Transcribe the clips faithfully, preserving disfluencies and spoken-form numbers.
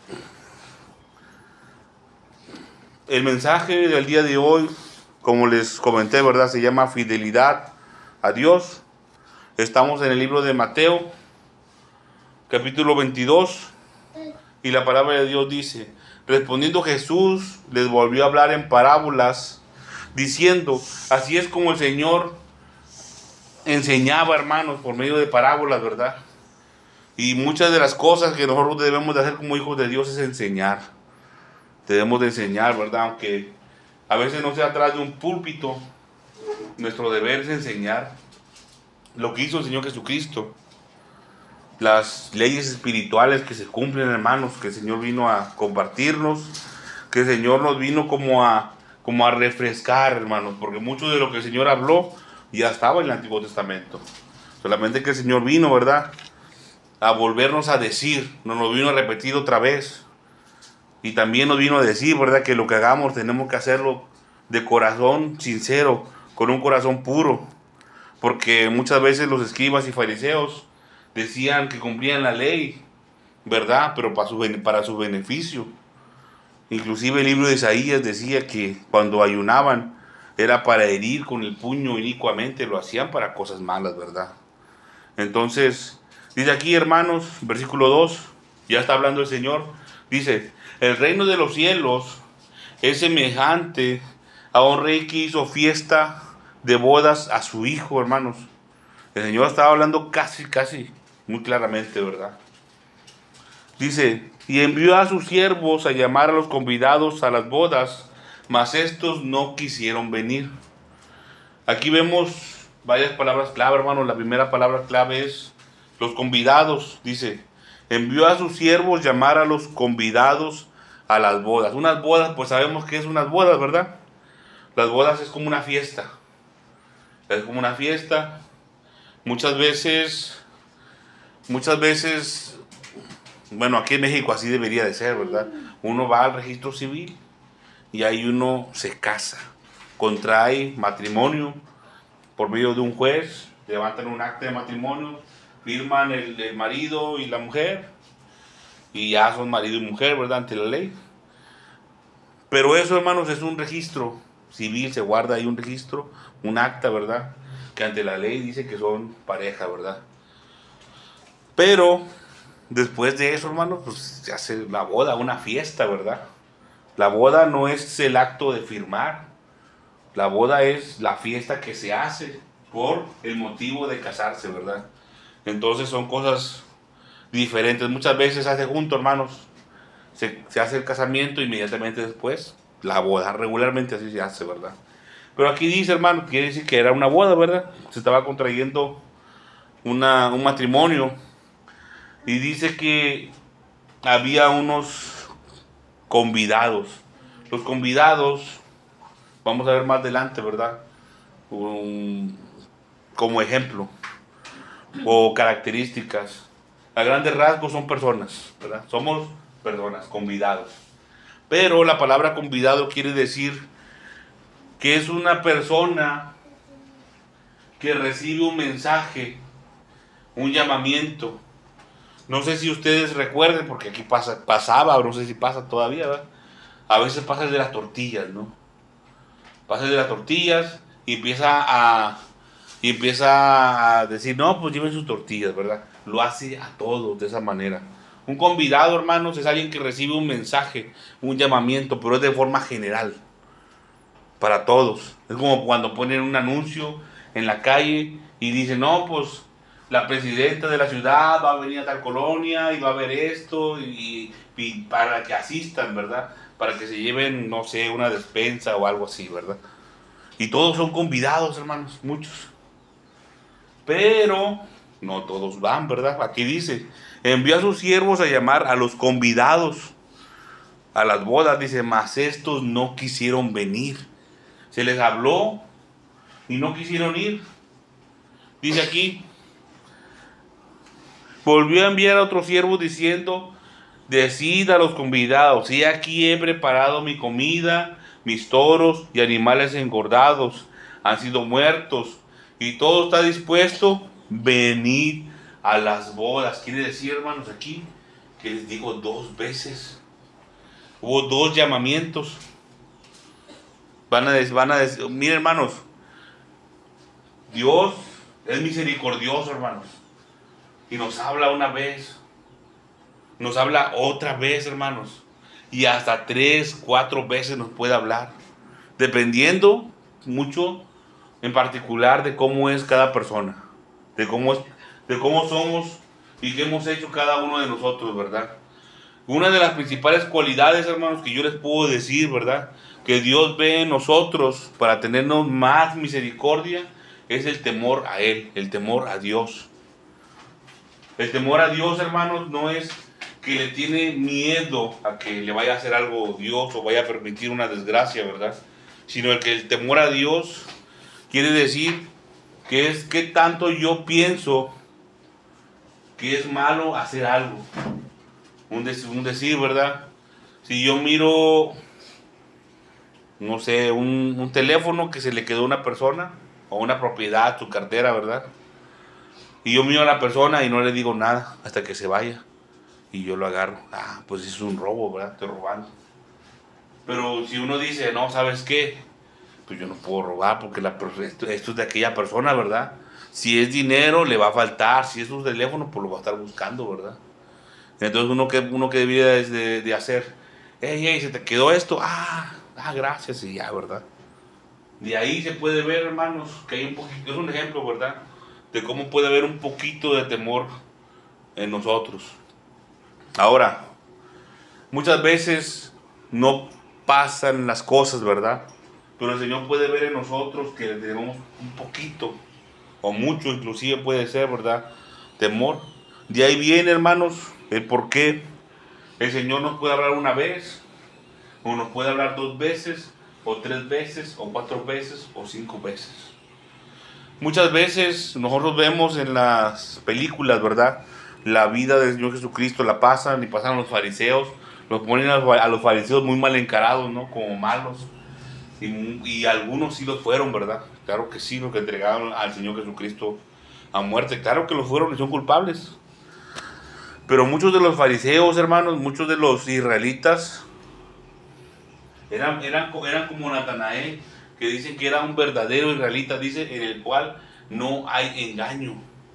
El mensaje del día de hoy, como les comenté, ¿verdad? Se llama fidelidad a Dios. Estamos en el libro de Mateo, capítulo veintidós, y la palabra de Dios dice: respondiendo Jesús les volvió a hablar en parábolas, diciendo, así es como el Señor enseñaba, hermanos, por medio de parábolas, ¿verdad? Y muchas de las cosas que nosotros debemos de hacer como hijos de Dios es enseñar. Debemos de enseñar, ¿verdad? Aunque a veces no sea atrás de un púlpito, nuestro deber es enseñar lo que hizo el Señor Jesucristo. Las leyes espirituales que se cumplen, hermanos, que el Señor vino a compartirnos, que el Señor nos vino como a, como a refrescar, hermanos, porque mucho de lo que el Señor habló ya estaba en el Antiguo Testamento. Solamente que el Señor vino, ¿verdad?, a volvernos a decir, nos lo vino a repetir otra vez. Y también nos vino a decir, ¿verdad?, que lo que hagamos tenemos que hacerlo de corazón sincero, con un corazón puro. Porque muchas veces los escribas y fariseos decían que cumplían la ley, ¿verdad?, pero para su, para su beneficio. Inclusive el libro de Isaías decía que cuando ayunaban era para herir con el puño inicuamente, lo hacían para cosas malas, ¿verdad? Entonces, dice aquí, hermanos, versículo dos, ya está hablando el Señor, dice: el reino de los cielos es semejante a un rey que hizo fiesta de bodas a su hijo, hermanos. El Señor estaba hablando casi, casi, muy claramente, ¿verdad? Dice: y envió a sus siervos a llamar a los convidados a las bodas, mas estos no quisieron venir. Aquí vemos varias palabras clave, hermanos. La primera palabra clave es los convidados. Dice: envió a sus siervos llamar a los convidados a las bodas. Unas bodas, pues sabemos que es unas bodas, ¿verdad? Las bodas es como una fiesta. Es como una fiesta. Muchas veces, muchas veces, bueno, aquí en México así debería de ser, ¿verdad? Uno va al registro civil y ahí uno se casa, contrae matrimonio por medio de un juez, levantan un acta de matrimonio, firman el, el marido y la mujer, y ya son marido y mujer, ¿verdad?, ante la ley. Pero eso, hermanos, es un registro civil, se guarda ahí un registro, un acta, ¿verdad?, que ante la ley dice que son pareja, ¿verdad? Pero después de eso, hermanos, pues se hace la boda, una fiesta, ¿verdad? La boda no es el acto de firmar, la boda es la fiesta que se hace por el motivo de casarse, ¿verdad? Entonces son cosas diferentes. Muchas veces se hace junto, hermanos. Se, se hace el casamiento, inmediatamente después la boda. Regularmente así se hace, ¿verdad? Pero aquí dice, hermano, quiere decir que era una boda, ¿verdad? Se estaba contrayendo una, un matrimonio. Y dice que había unos convidados. Los convidados, vamos a ver más adelante, ¿verdad?, Um, como ejemplo o características. A grandes rasgos son personas, ¿verdad? Somos personas, convidados. Pero la palabra convidado quiere decir que es una persona que recibe un mensaje, un llamamiento. No sé si ustedes recuerden, porque aquí pasa, pasaba, o no sé si pasa todavía, ¿verdad? A veces pasa el de las tortillas, ¿no? Pasa el de las tortillas y empieza a, y empieza a decir, no, pues lleven sus tortillas, ¿verdad? Lo hace a todos de esa manera. Un convidado, hermanos, es alguien que recibe un mensaje, un llamamiento, pero es de forma general, para todos. Es como cuando ponen un anuncio en la calle y dicen, no, pues la presidenta de la ciudad va a venir a tal colonia y va a ver esto, y, y para que asistan, ¿verdad? Para que se lleven, no sé, una despensa o algo así, ¿verdad? Y todos son convidados, hermanos, muchos. Pero no todos van, ¿verdad? Aquí dice, envió a sus siervos a llamar a los convidados a las bodas, dice, mas estos no quisieron venir. Se les habló y no quisieron ir. Dice aquí, volvió a enviar a otros siervos diciendo, decid a los convidados, y aquí he preparado mi comida, mis toros y animales engordados han sido muertos, y todo está dispuesto, venid a las bodas. Quiere decir, hermanos, aquí que les digo dos veces. Hubo dos llamamientos. Van a decir, van a decir, miren hermanos, Dios es misericordioso, hermanos. Y nos habla una vez. Nos habla otra vez, hermanos. Y hasta tres, cuatro veces nos puede hablar. Dependiendo mucho, en particular, de cómo es cada persona. De cómo, es, de cómo somos y qué hemos hecho cada uno de nosotros, ¿verdad? Una de las principales cualidades, hermanos, que yo les puedo decir, ¿verdad?, que Dios ve en nosotros para tenernos más misericordia, es el temor a Él, el temor a Dios. El temor a Dios, hermanos, no es que le tiene miedo a que le vaya a hacer algo Dios o vaya a permitir una desgracia, ¿verdad? Sino el que el temor a Dios quiere decir que es qué tanto yo pienso que es malo hacer algo. Un, des, un decir, ¿verdad? Si yo miro, no sé, un, un teléfono que se le quedó a una persona, o una propiedad, su cartera, ¿verdad? Y yo miro a la persona y no le digo nada hasta que se vaya. Y yo lo agarro. Ah, pues es un robo, ¿verdad? Estoy robando. Pero si uno dice, no, ¿sabes qué? Pues yo no puedo robar porque la, esto, esto es de aquella persona, ¿verdad? Si es dinero, le va a faltar. Si es un teléfono, pues lo va a estar buscando, ¿verdad? Entonces uno que, uno que debería de, de hacer, hey, hey, se te quedó esto, ah, ah, gracias, y ya, ¿verdad? De ahí se puede ver, hermanos, que hay un poquito, es un ejemplo, ¿verdad?, de cómo puede haber un poquito de temor en nosotros. Ahora, muchas veces no pasan las cosas, ¿verdad? Pero el Señor puede ver en nosotros que tenemos un poquito, o mucho inclusive puede ser, ¿verdad?, temor. De ahí viene, hermanos, el por qué el Señor nos puede hablar una vez, o nos puede hablar dos veces, o tres veces, o cuatro veces, o cinco veces. Muchas veces nosotros vemos en las películas, ¿verdad?, la vida del Señor Jesucristo, la pasan y pasan a los fariseos, los ponen a los, a los fariseos muy mal encarados, ¿no?, como malos, y, y algunos sí los fueron, ¿verdad? Claro que sí, los que entregaron al Señor Jesucristo a muerte, claro que lo fueron y son culpables. Pero muchos de los fariseos, hermanos, muchos de los israelitas eran, eran, eran como Natanael, que dicen que era un verdadero israelita, dice, en el cual no hay engaño.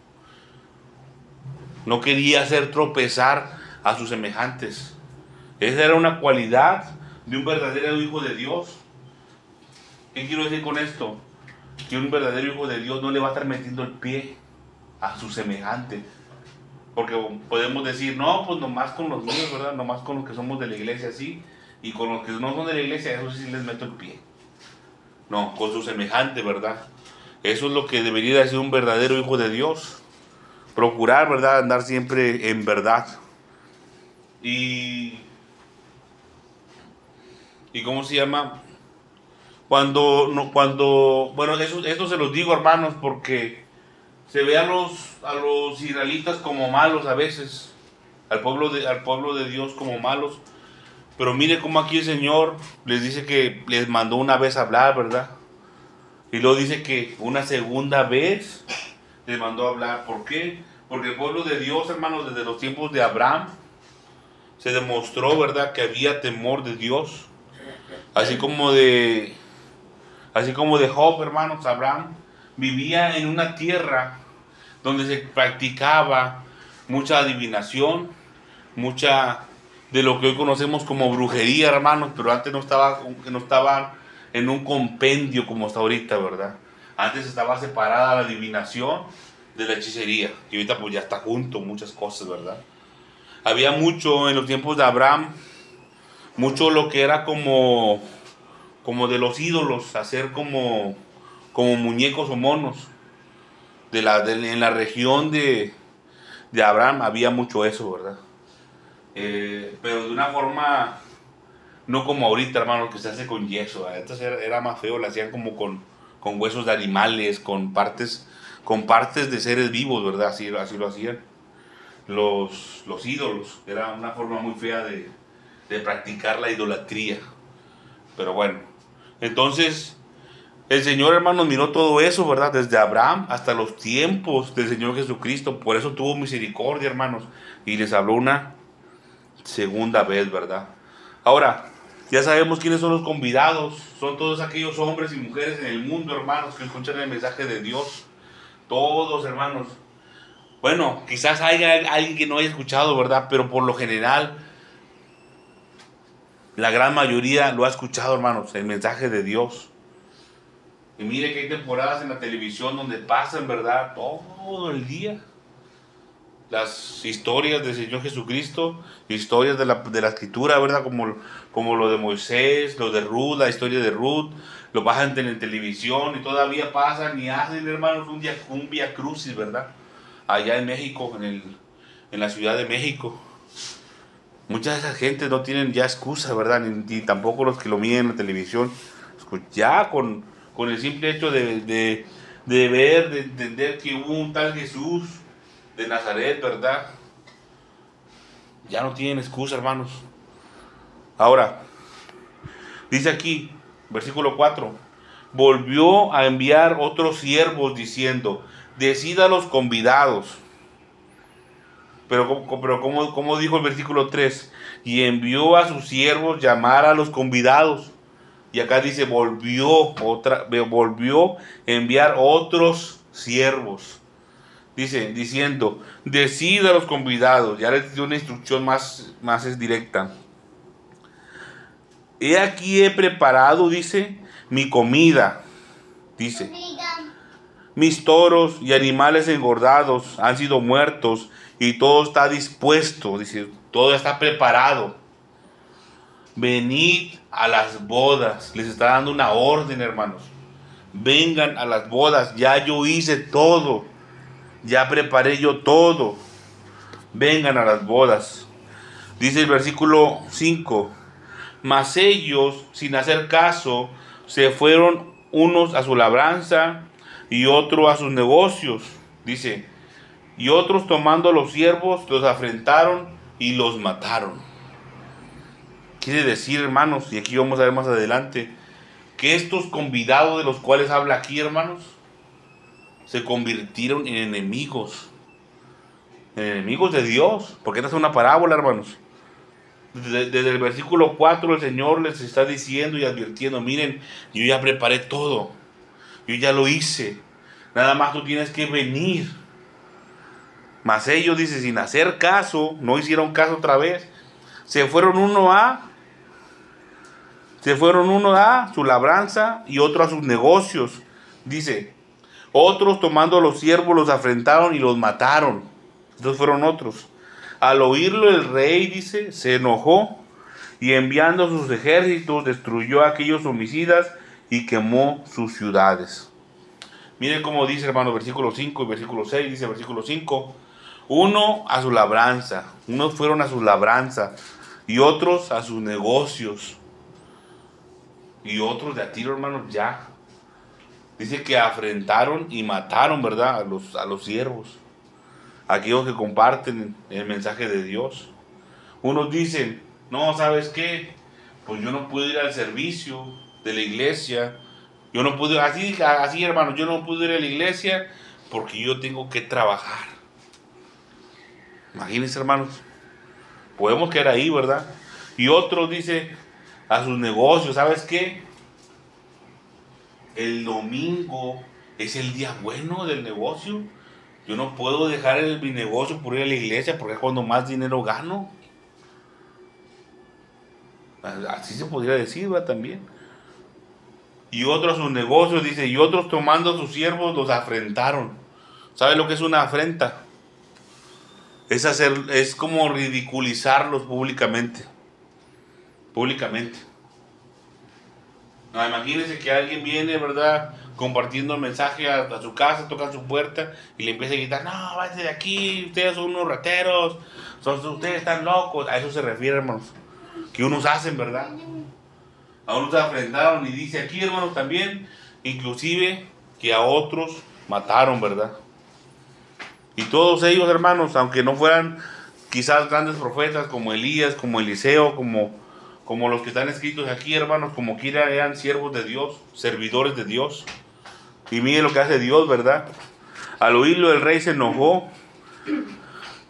No quería hacer tropezar a sus semejantes. Esa era una cualidad de un verdadero hijo de Dios. ¿Qué quiero decir con esto? Que un verdadero hijo de Dios no le va a estar metiendo el pie a su semejante. Porque podemos decir, no, pues nomás con los míos, ¿verdad? Nomás con los que somos de la iglesia, sí. Y con los que no son de la iglesia, eso sí les meto el pie. No, con su semejante, ¿verdad? Eso es lo que debería de ser un verdadero hijo de Dios. Procurar, ¿verdad?, andar siempre en verdad. Y... ¿Y cómo se llama? Cuando, no, cuando, bueno, eso, esto se los digo, hermanos, porque se ve a los, a los israelitas como malos a veces, al pueblo, de, al pueblo de Dios como malos, pero mire cómo aquí el Señor les dice que les mandó una vez a hablar, ¿verdad? Y luego dice que una segunda vez les mandó a hablar. ¿Por qué? Porque el pueblo de Dios, hermanos, desde los tiempos de Abraham, se demostró, ¿verdad?, que había temor de Dios, así como de, así como de Job, hermanos. Abraham vivía en una tierra donde se practicaba mucha adivinación, mucha de lo que hoy conocemos como brujería, hermanos, pero antes no estaba, no estaba en un compendio como está ahorita, ¿verdad? Antes estaba separada la adivinación de la hechicería, y ahorita pues ya está junto muchas cosas, ¿verdad? Había mucho en los tiempos de Abraham, mucho lo que era como, como de los ídolos, hacer como, como muñecos o monos. De la, de, en la región de, de Abraham había mucho eso, ¿verdad? Eh, pero de una forma, no como ahorita, hermano, que se hace con yeso. Antes era, era más feo, lo hacían como con, con huesos de animales, con partes, con partes de seres vivos, ¿verdad? Así, así lo hacían. Los, los ídolos, era una forma muy fea de, de practicar la idolatría. Pero bueno, entonces... el Señor, hermanos, miró todo eso, ¿verdad? Desde Abraham hasta los tiempos del Señor Jesucristo. Por eso tuvo misericordia, hermanos. Y les habló una segunda vez, ¿verdad? Ahora, ya sabemos quiénes son los convidados. Son todos aquellos hombres y mujeres en el mundo, hermanos, que escuchan el mensaje de Dios. Todos, hermanos. Bueno, quizás haya alguien que no haya escuchado, ¿verdad? Pero por lo general, la gran mayoría lo ha escuchado, hermanos, el mensaje de Dios. Y mire que hay temporadas en la televisión donde pasan, ¿verdad? Todo el día las historias del Señor Jesucristo, historias de la, de la Escritura, ¿verdad? Como, como lo de Moisés, lo de Ruth, la historia de Ruth, lo pasan en, en televisión y todavía pasan y hacen, hermanos, un día un vía crucis, ¿verdad? Allá en México, en, el, en la Ciudad de México. Muchas de esas gentes no tienen ya excusa, ¿verdad? Ni, ni tampoco los que lo miden en la televisión. Ya con, con el simple hecho de, de, de ver, de entender que hubo un tal Jesús de Nazaret, ¿verdad? Ya no tienen excusa, hermanos. Ahora, dice aquí, versículo cuatro, volvió a enviar otros siervos diciendo, decid a los convidados. Pero, pero ¿cómo, cómo dijo el versículo tres? Y envió a sus siervos llamar a los convidados. Y acá dice, volvió, otra, volvió a enviar otros siervos. Dice, diciendo, decida a los convidados. Ya les dio una instrucción más, más es directa. He aquí he preparado, dice, mi comida. Dice, mis toros y animales engordados han sido muertos y todo está dispuesto. Dice, todo está preparado. Venid a las bodas. Les está dando una orden, hermanos. Vengan a las bodas. Ya yo hice todo. Ya preparé yo todo. Vengan a las bodas. Dice el versículo cinco. Mas ellos, sin hacer caso, se fueron unos a su labranza y otros a sus negocios. Dice, y otros tomando los siervos los afrentaron y los mataron. Quiere decir, hermanos, y aquí vamos a ver más adelante, que estos convidados de los cuales habla aquí, hermanos, se convirtieron en enemigos. En enemigos de Dios. Porque esta es una parábola, hermanos. Desde, desde el versículo cuatro el Señor les está diciendo y advirtiendo, miren, yo ya preparé todo. Yo ya lo hice. Nada más tú tienes que venir. Mas ellos, dice, sin hacer caso, no hicieron caso otra vez. Se fueron uno a... Se fueron uno a su labranza y otro a sus negocios. Dice, otros tomando los siervos los afrentaron y los mataron. Estos fueron otros. Al oírlo el rey, dice, se enojó y enviando sus ejércitos destruyó a aquellos homicidas y quemó sus ciudades. Miren cómo dice, hermano, versículo cinco y versículo seis. Dice versículo cinco, uno a su labranza, unos fueron a su labranza y otros a sus negocios. Y otros de a tiro, hermanos, ya. Dice que afrentaron y mataron, ¿verdad? A los, a los siervos. Aquellos que comparten el mensaje de Dios. Unos dicen, no, ¿sabes qué? Pues yo no puedo ir al servicio de la iglesia. Yo no puedo, así, así, hermanos, yo no puedo ir a la iglesia porque yo tengo que trabajar. Imagínense, hermanos. Podemos quedar ahí, ¿verdad? Y otros dicen a sus negocios, ¿sabes qué? El domingo es el día bueno del negocio. Yo no puedo dejar el, mi negocio por ir a la iglesia porque es cuando más dinero gano. Así se podría decir, ¿verdad? También. Y otros sus negocios, dice, y otros tomando a sus siervos los afrentaron. ¿Sabe lo que es una afrenta? Es hacer, es como ridiculizarlos públicamente. Públicamente. No, imagínense que alguien viene, ¿verdad? Compartiendo el mensaje a, a su casa, toca su puerta y le empieza a gritar, no, váyanse de aquí, ustedes son unos rateros, son, ustedes están locos. A eso se refiere, hermanos. Que unos hacen, ¿verdad? A unos se afrentaron y dice aquí, hermanos, también, inclusive que a otros mataron, ¿verdad? Y todos ellos, hermanos, aunque no fueran quizás grandes profetas como Elías, como Eliseo, como, como los que están escritos aquí, hermanos, como quiera eran siervos de Dios, servidores de Dios. Y miren lo que hace Dios, ¿verdad? Al oírlo el rey se enojó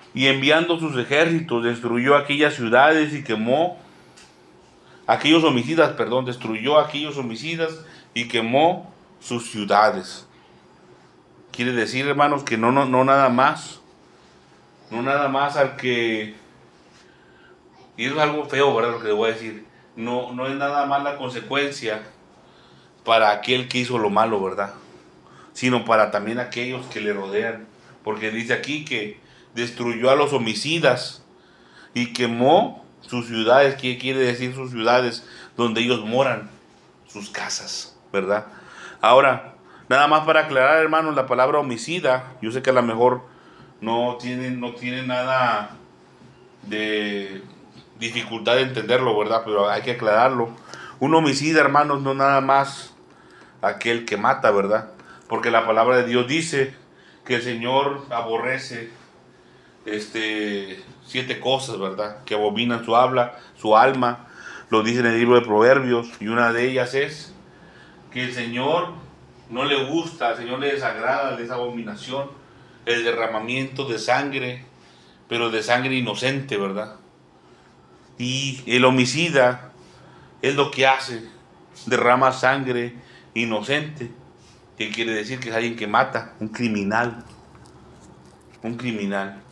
Y enviando sus ejércitos, destruyó aquellas ciudades y quemó aquellos homicidas, perdón, destruyó aquellos homicidas y quemó sus ciudades. Quiere decir, hermanos, que no, no, no nada más, no nada más al que, y eso es algo feo, ¿verdad? Lo que le voy a decir, no, no es nada más la consecuencia para aquel que hizo lo malo, ¿verdad? Sino para también aquellos que le rodean, porque dice aquí que destruyó a los homicidas y quemó sus ciudades. ¿Qué quiere decir sus ciudades? Donde ellos moran, sus casas, ¿verdad? Ahora, nada más para aclarar, hermanos, la palabra homicida, yo sé que a lo mejor no tiene, no tiene nada de dificultad de entenderlo, ¿verdad? Pero hay que aclararlo. Un homicida, hermanos, no nada más aquel que mata, ¿verdad? Porque la palabra de Dios dice que el Señor aborrece este, siete cosas, ¿verdad? Que abominan su habla, su alma. Lo dice en el libro de Proverbios. Y una de ellas es que el Señor no le gusta, al Señor le desagrada esa abominación, el derramamiento de sangre, pero de sangre inocente, ¿verdad? Y el homicida es lo que hace, derrama sangre inocente, que quiere decir que es alguien que mata, un criminal, un criminal.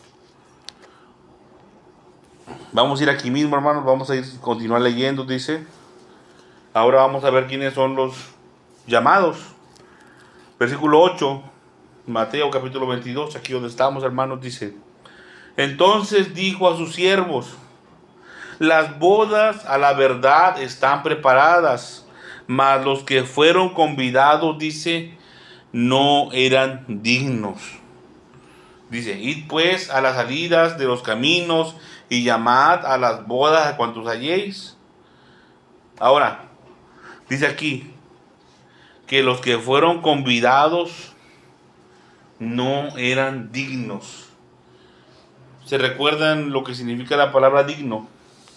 Vamos a ir aquí mismo, hermanos, vamos a ir continuar leyendo, dice. Ahora vamos a ver quiénes son los llamados. Versículo ocho, Mateo capítulo veintidós, aquí donde estamos, hermanos, dice: entonces dijo a sus siervos: las bodas a la verdad están preparadas, mas los que fueron convidados, dice, no eran dignos. Dice: id pues a las salidas de los caminos y llamad a las bodas a cuantos halléis. Ahora, dice aquí que los que fueron convidados no eran dignos. ¿Se recuerdan lo que significa la palabra digno?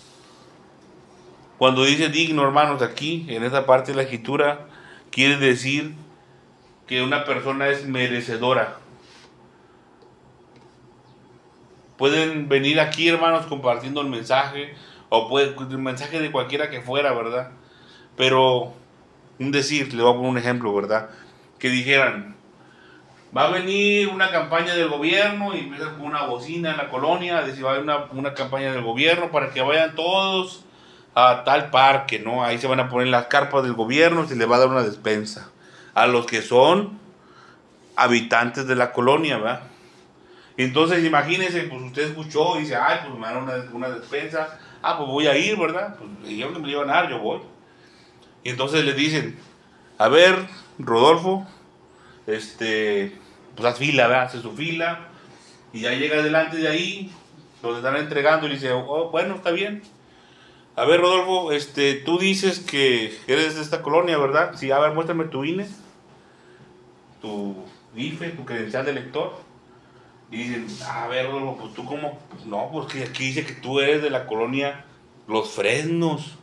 Cuando dice digno, hermanos, aquí, en esta parte de la escritura, quiere decir que una persona es merecedora. Pueden venir aquí, hermanos, compartiendo el mensaje, o puede, el mensaje de cualquiera que fuera, ¿verdad? Pero, un decir, le voy a poner un ejemplo, ¿verdad? Que dijeran: va a venir una campaña del gobierno, y empiezan con una bocina en la colonia, a decir: va a haber una, una campaña del gobierno para que vayan todos a tal parque, ¿no? Ahí se van a poner las carpas del gobierno, se les va a dar una despensa a los que son habitantes de la colonia, ¿verdad? Entonces imagínense, pues usted escuchó y dice: ay, pues me dan una, una despensa, ah, pues voy a ir, ¿verdad? Pues dijeron que me iban a dar, yo voy. Y entonces le dicen: a ver, Rodolfo, este, pues haz fila, ¿verdad? Hace su fila, y ya llega delante de ahí, donde están entregando, y dice: oh, bueno, está bien. A ver, Rodolfo, este, tú dices que eres de esta colonia, ¿verdad? Sí, a ver, muéstrame tu I N E, tu I F E, tu credencial de elector. Y dicen: a ver, Rodolfo, pues tú cómo, pues no, porque aquí dice que tú eres de la colonia Los Fresnos.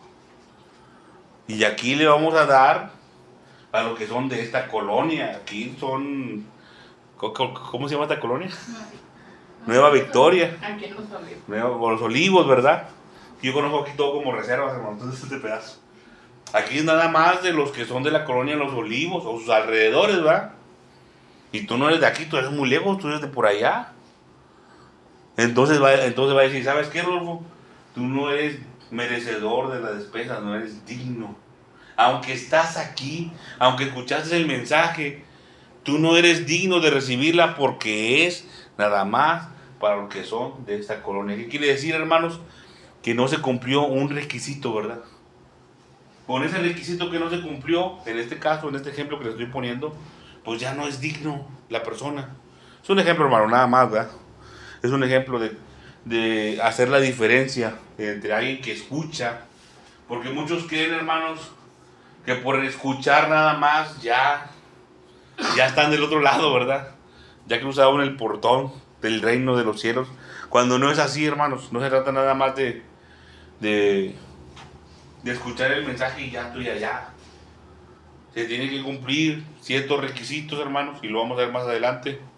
Y aquí le vamos a dar a los que son de esta colonia. Aquí son, ¿cómo se llama esta colonia? Nueva Victoria. Aquí en Los Olivos. Nueva, Los Olivos, ¿verdad? Yo conozco aquí todo como reservas, hermano, entonces este pedazo. Aquí es nada más de los que son de la colonia Los Olivos o sus alrededores, ¿verdad? Y tú no eres de aquí, tú eres muy lejos, tú eres de por allá. Entonces va, entonces va a decir: ¿sabes qué, Rodolfo? Tú no eres merecedor de la despensa, no eres digno. Aunque estás aquí, aunque escuchaste el mensaje, tú no eres digno de recibirla, porque es nada más para los que son de esta colonia. ¿Qué quiere decir, hermanos? Que no se cumplió un requisito, ¿verdad? Con ese requisito que no se cumplió, en este caso, en este ejemplo que les estoy poniendo, pues ya no es digno la persona. Es un ejemplo, hermano, nada más, ¿verdad? Es un ejemplo de, de hacer la diferencia entre alguien que escucha, porque muchos creen, hermanos, que por escuchar nada más ya, ya están del otro lado, ¿verdad? Ya cruzaron el portón del reino de los cielos, cuando no es así, hermanos. No se trata nada más de, de, de escuchar el mensaje y ya estoy allá. Se tiene que cumplir ciertos requisitos, hermanos, y lo vamos a ver más adelante,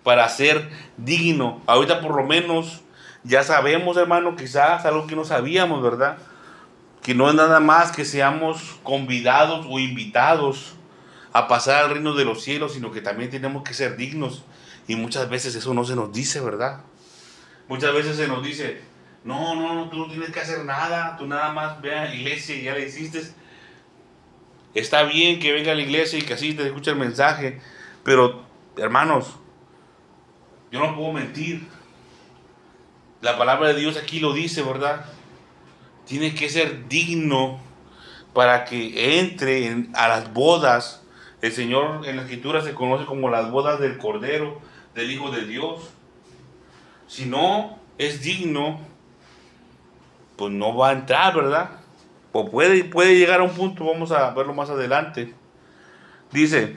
para ser digno. Ahorita por lo menos ya sabemos, hermano, quizás algo que no sabíamos, ¿verdad? Que no es nada más que seamos convidados o invitados a pasar al reino de los cielos, sino que también tenemos que ser dignos. Y muchas veces eso no se nos dice, ¿verdad? Muchas veces se nos dice, no, no, no, tú no tienes que hacer nada, tú nada más ve a la iglesia y ya la hiciste. Está bien que venga a la iglesia y que así te escuche el mensaje, pero hermanos, yo no puedo mentir. La palabra de Dios aquí lo dice, ¿verdad? Tiene que ser digno para que entre en, a las bodas. El Señor en la Escritura se conoce como las bodas del Cordero, del Hijo de Dios. Si no es digno, pues no va a entrar, ¿verdad? O puede, puede llegar a un punto, vamos a verlo más adelante. Dice,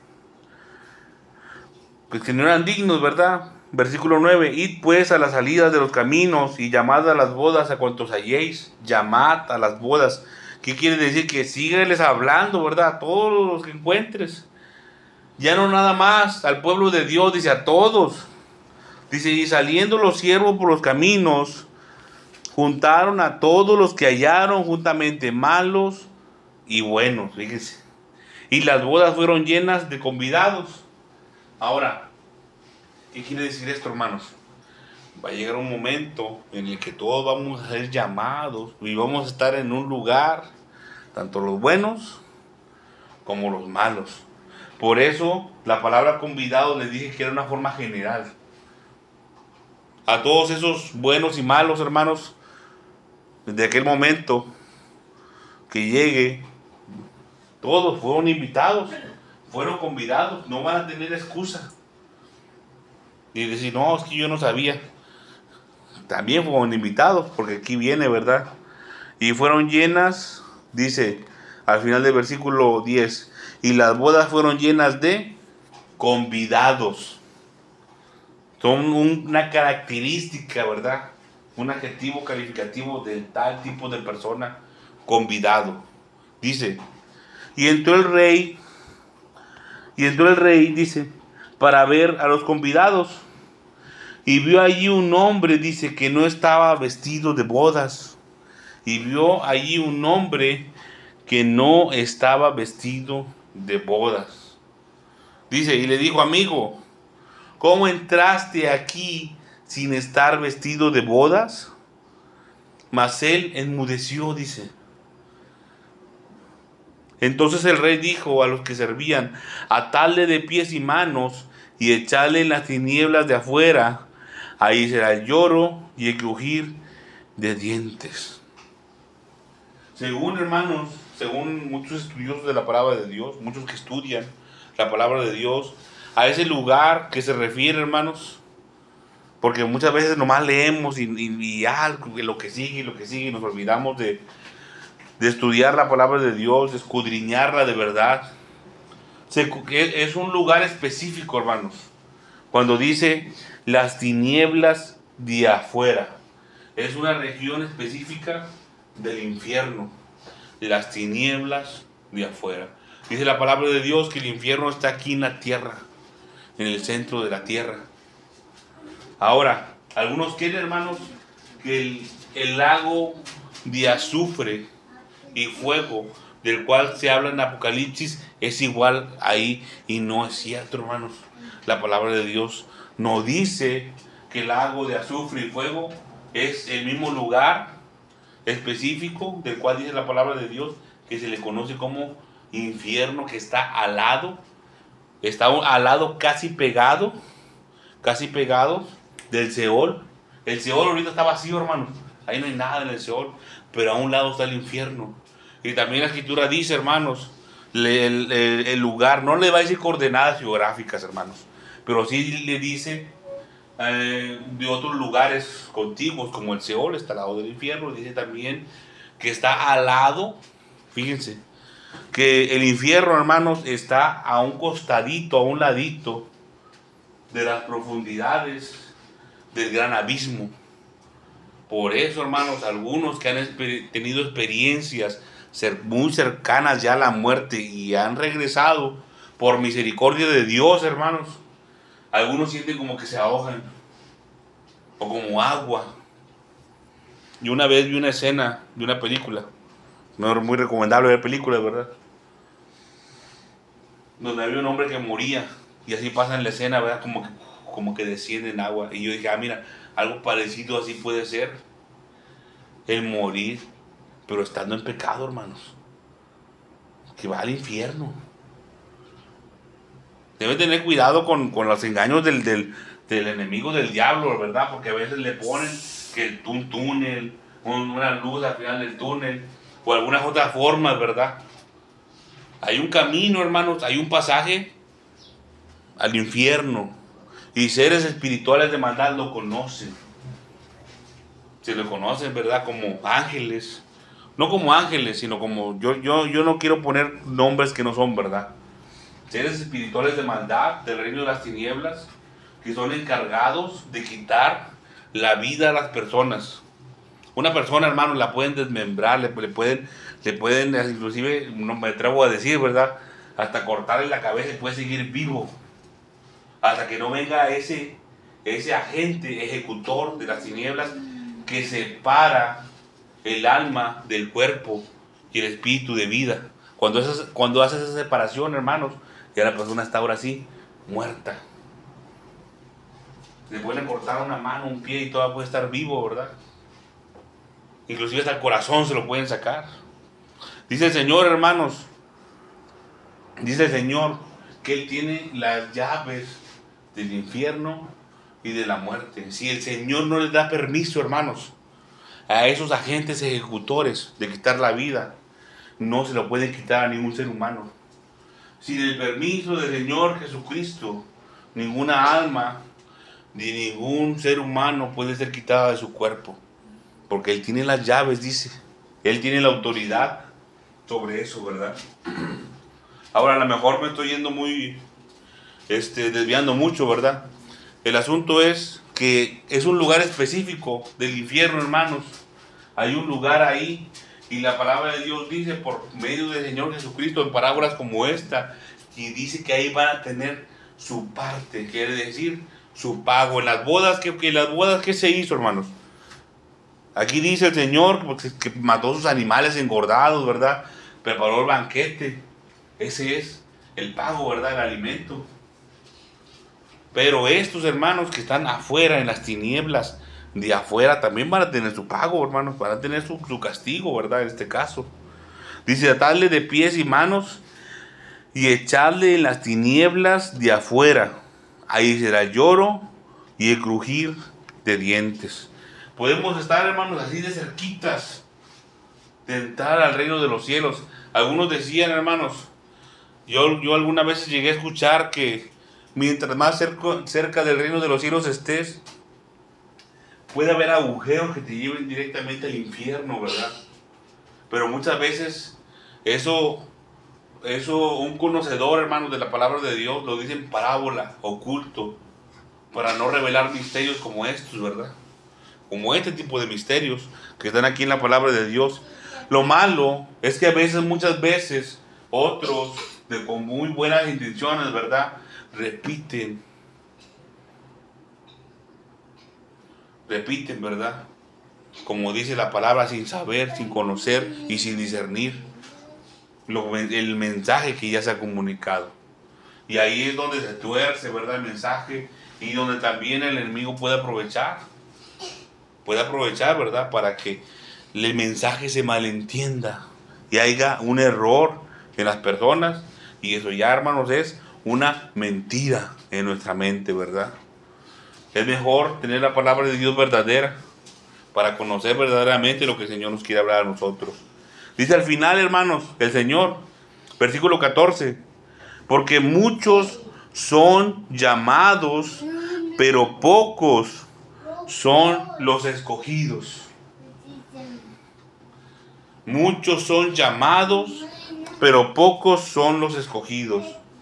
pues que no eran dignos, ¿verdad? Versículo nueve, id pues a las salidas de los caminos y llamad a las bodas a cuantos halléis, llamad a las bodas. ¿Qué quiere decir? Que sígueles hablando, ¿verdad? A todos los que encuentres. Ya no nada más al pueblo de Dios, dice a todos. Dice, y saliendo los siervos por los caminos, juntaron a todos los que hallaron juntamente, malos y buenos, fíjense. Y las bodas fueron llenas de convidados. Ahora, ¿qué quiere decir esto, hermanos? Va a llegar un momento en el que todos vamos a ser llamados y vamos a estar en un lugar, tanto los buenos como los malos. Por eso la palabra convidado les dije que era una forma general. A todos esos buenos y malos, hermanos, desde aquel momento que llegue, todos fueron invitados, fueron convidados, no van a tener excusa. Y decir, no, es que yo no sabía. También fueron invitados, porque aquí viene, ¿verdad? Y fueron llenas, dice al final del versículo diez, y las bodas fueron llenas de convidados. Son una característica, ¿verdad? Un adjetivo calificativo de tal tipo de persona, convidado. Dice, y entró el rey, y entró el rey, dice, para ver a los convidados. Y vio allí un hombre, dice, que no estaba vestido de bodas. Y vio allí un hombre que no estaba vestido de bodas. Dice, y le dijo, amigo, ¿cómo entraste aquí sin estar vestido de bodas? Mas él enmudeció, dice. Entonces el rey dijo a los que servían, atadle de pies y manos y echarle en las tinieblas de afuera. Ahí será el lloro y el crujir de dientes. Según, hermanos, según muchos estudiosos de la palabra de Dios, muchos que estudian la palabra de Dios, a ese lugar que se refiere, hermanos, porque muchas veces nomás leemos y, y, y ah, lo que sigue y lo que sigue y nos olvidamos de, de estudiar la palabra de Dios, de escudriñarla de verdad. Se, es un lugar específico, hermanos, cuando dice las tinieblas de afuera. Es una región específica del infierno, de las tinieblas de afuera. Dice la palabra de Dios que el infierno está aquí en la tierra, en el centro de la tierra. Ahora, algunos creen, hermanos, que el, el lago de azufre y fuego del cual se habla en Apocalipsis es igual ahí, y no es cierto, hermanos. La palabra de Dios no dice que el lago de azufre y fuego es el mismo lugar específico del cual dice la palabra de Dios que se le conoce como infierno, que está al lado, está al lado casi pegado, casi pegado del Seol. El Seol ahorita está vacío, hermanos, ahí no hay nada en el Seol, pero a un lado está el infierno. Y también la Escritura dice, hermanos, el, el, el lugar, no le va a decir coordenadas geográficas, hermanos, pero sí le dice eh, de otros lugares contiguos, como el Seol está al lado del infierno. Dice también que está al lado, fíjense, que el infierno, hermanos, está a un costadito, a un ladito de las profundidades del gran abismo. Por eso, hermanos, algunos que han exper- tenido experiencias ser muy cercanas ya a la muerte y han regresado por misericordia de Dios, hermanos, Algunos sienten como que se ahogan, o como agua. Yo una vez vi una escena de una película, no es muy recomendable ver películas, ¿verdad? Donde había un hombre que moría, y así pasa en la escena, ¿verdad? Como que, como que desciende en agua. Y yo dije, ah, mira, algo parecido así puede ser el morir, pero estando en pecado, hermanos, que va al infierno. Debe tener cuidado con, con los engaños del, del, del enemigo, del diablo, ¿verdad? Porque a veces le ponen que un túnel, una luz al final del túnel, o algunas otras formas, ¿verdad? Hay un camino, hermanos, hay un pasaje al infierno, y seres espirituales de maldad lo conocen. Se lo conocen, ¿verdad? Como ángeles. No como ángeles, sino como, yo, yo, yo no quiero poner nombres que no son, ¿verdad? Seres espirituales de maldad del reino de las tinieblas, que son encargados de quitar la vida a las personas. Una persona, hermano, la pueden desmembrar, le, le pueden, le pueden, inclusive, no me atrevo a decir, ¿verdad? Hasta cortarle la cabeza y puede seguir vivo. Hasta que no venga ese, ese agente ejecutor de las tinieblas que separa el alma del cuerpo y el espíritu de vida. Cuando haces, cuando haces esa separación, hermanos, ya la persona está ahora sí muerta. Le pueden cortar una mano, un pie y todavía puede estar vivo, ¿verdad? Inclusive hasta el corazón se lo pueden sacar. Dice el Señor, hermanos, dice el Señor que Él tiene las llaves del infierno y de la muerte. Si el Señor no les da permiso, hermanos, a esos agentes ejecutores de quitar la vida, no se lo pueden quitar a ningún ser humano. Sin el permiso del Señor Jesucristo, ninguna alma ni ningún ser humano puede ser quitada de su cuerpo, porque Él tiene las llaves, dice. Él tiene la autoridad sobre eso, ¿verdad? Ahora, a lo mejor me estoy yendo muy, este, desviando mucho, ¿verdad? El asunto es que es un lugar específico del infierno, hermanos. Hay un lugar ahí, y la palabra de Dios dice por medio del Señor Jesucristo en parábolas como esta, y dice que ahí van a tener su parte, quiere decir su pago. En las bodas, que, que las bodas que se hizo, hermanos. Aquí dice el Señor que, que mató sus animales engordados, ¿verdad? Preparó el banquete. Ese es el pago, ¿verdad? El alimento. Pero estos hermanos que están afuera, en las tinieblas de afuera, también van a tener su pago, hermanos. Van a tener su, su castigo, ¿verdad? En este caso. Dice, atarle de pies y manos y echarle en las tinieblas de afuera. Ahí será lloro y el crujir de dientes. Podemos estar, hermanos, así de cerquitas de entrar al reino de los cielos. Algunos decían, hermanos, yo, yo alguna vez llegué a escuchar que mientras más cerca, cerca del reino de los cielos estés, puede haber agujeros que te lleven directamente al infierno, ¿verdad? Pero muchas veces eso, eso un conocedor, hermanos, de la palabra de Dios lo dice en parábola, oculto, para no revelar misterios como estos, ¿verdad? Como este tipo de misterios que están aquí en la palabra de Dios. Lo malo es que a veces, muchas veces, otros de, con muy buenas intenciones, ¿verdad?, repiten, repiten, ¿verdad?, como dice la palabra, sin saber, sin conocer y sin discernir lo, el mensaje que ya se ha comunicado. Y ahí es donde se tuerce, ¿verdad?, el mensaje, y donde también el enemigo puede aprovechar, puede aprovechar, ¿verdad?, para que el mensaje se malentienda y haya un error en las personas, y eso ya, hermanos, es una mentira en nuestra mente, ¿verdad? Es mejor tener la palabra de Dios verdadera para conocer verdaderamente lo que el Señor nos quiere hablar a nosotros. Dice al final, hermanos, el Señor, versículo catorce, porque muchos son llamados, pero pocos son los escogidos. Muchos son llamados, pero pocos son los escogidos.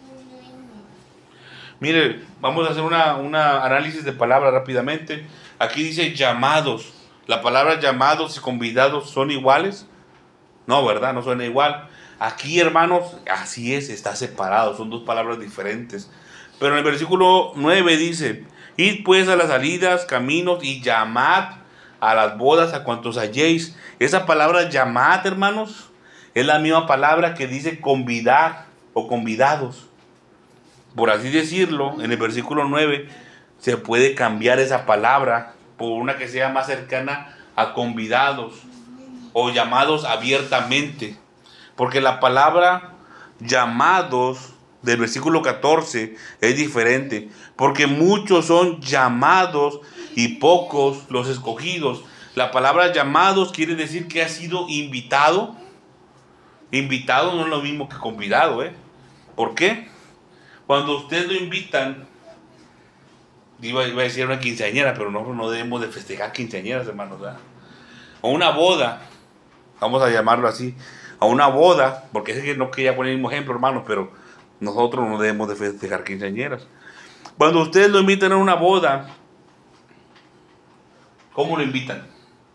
Mire, vamos a hacer una, una análisis de palabras rápidamente. Aquí dice llamados. ¿La palabra llamados y convidados son iguales? No, ¿verdad? No suena igual. Aquí, hermanos, así es, está separado. Son dos palabras diferentes. Pero en el versículo nueve dice, id pues a las salidas, caminos, y llamad a las bodas a cuantos halléis. Esa palabra llamad, hermanos, es la misma palabra que dice convidar o convidados. Por así decirlo, en el versículo nueve se puede cambiar esa palabra por una que sea más cercana a convidados o llamados abiertamente. Porque la palabra llamados del versículo catorce es diferente. Porque muchos son llamados y pocos los escogidos. La palabra llamados quiere decir que ha sido invitado. Invitado no es lo mismo que convidado, ¿eh? ¿Por qué? Cuando ustedes lo invitan, iba, iba a decir una quinceañera, pero nosotros no debemos de festejar quinceañeras, hermanos, ¿verdad? O una boda, vamos a llamarlo así, a una boda, porque es que no quería poner el mismo ejemplo, hermanos, pero nosotros no debemos de festejar quinceañeras. Cuando ustedes lo invitan a una boda, ¿cómo lo invitan?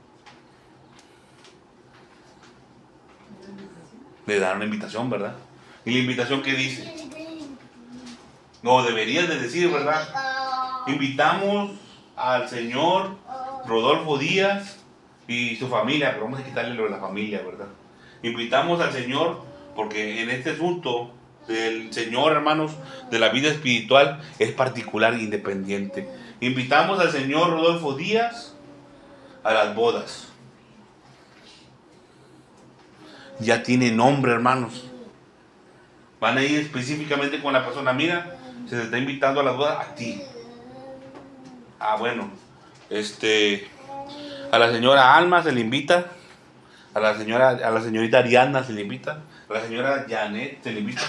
Le dan una invitación, ¿verdad? ¿Y la invitación qué dice? No, deberías de decir, ¿verdad? Invitamos al señor Rodolfo Díaz y su familia, pero vamos a quitarle lo de la familia, ¿verdad? Invitamos al señor, porque en este asunto del señor, hermanos, de la vida espiritual, es particular e independiente. Invitamos al señor Rodolfo Díaz a las bodas. Ya tiene nombre, hermanos. Van a ir específicamente con la persona, mira, se te está invitando a las bodas a ti. Ah, bueno, este, a la señora Alma se le invita, a la señora, a la señorita Ariana se le invita, a la señora Janet se le invita.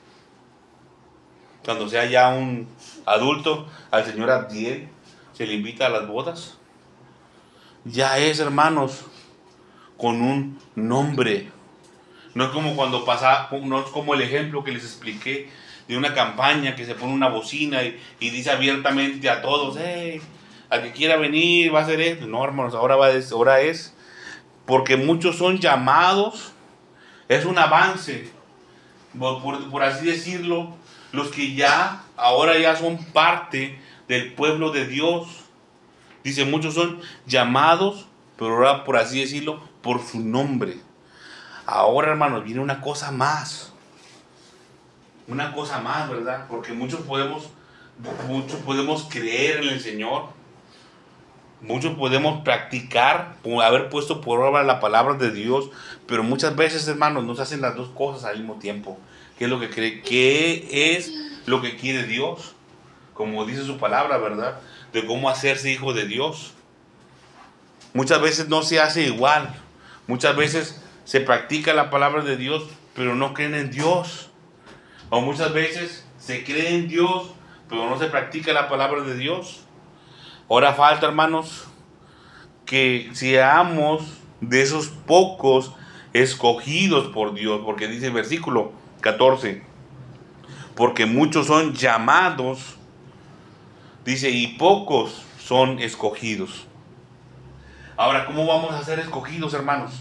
Cuando sea ya un adulto, al señor Abdiel se le invita a las bodas. Ya es, hermanos, con un nombre. No es como cuando pasa, no es como el ejemplo que les expliqué de una campaña que se pone una bocina y, y dice abiertamente a todos, hey, al que quiera venir va a hacer esto. No, hermanos, ahora, va, ahora es, porque muchos son llamados, es un avance, por, por, por así decirlo, los que ya, ahora ya son parte del pueblo de Dios. Dice, muchos son llamados, pero ahora, por así decirlo, por su nombre. Ahora, hermanos, viene una cosa más. Una cosa más, ¿verdad? Porque muchos podemos, muchos podemos creer en el Señor. Muchos podemos practicar, haber puesto por obra la palabra de Dios. Pero muchas veces, hermanos, nos hacen las dos cosas al mismo tiempo. ¿Qué es lo que cree? ¿Qué es lo que quiere Dios? Como dice su palabra, ¿verdad? De cómo hacerse hijo de Dios. Muchas veces no se hace igual. Muchas veces se practica la palabra de Dios, pero no creen en Dios. O muchas veces se cree en Dios, pero no se practica la palabra de Dios. Ahora falta, hermanos, que seamos de esos pocos escogidos por Dios, porque dice el versículo catorce, porque muchos son llamados, dice, y pocos son escogidos. Ahora, ¿cómo vamos a ser escogidos, hermanos?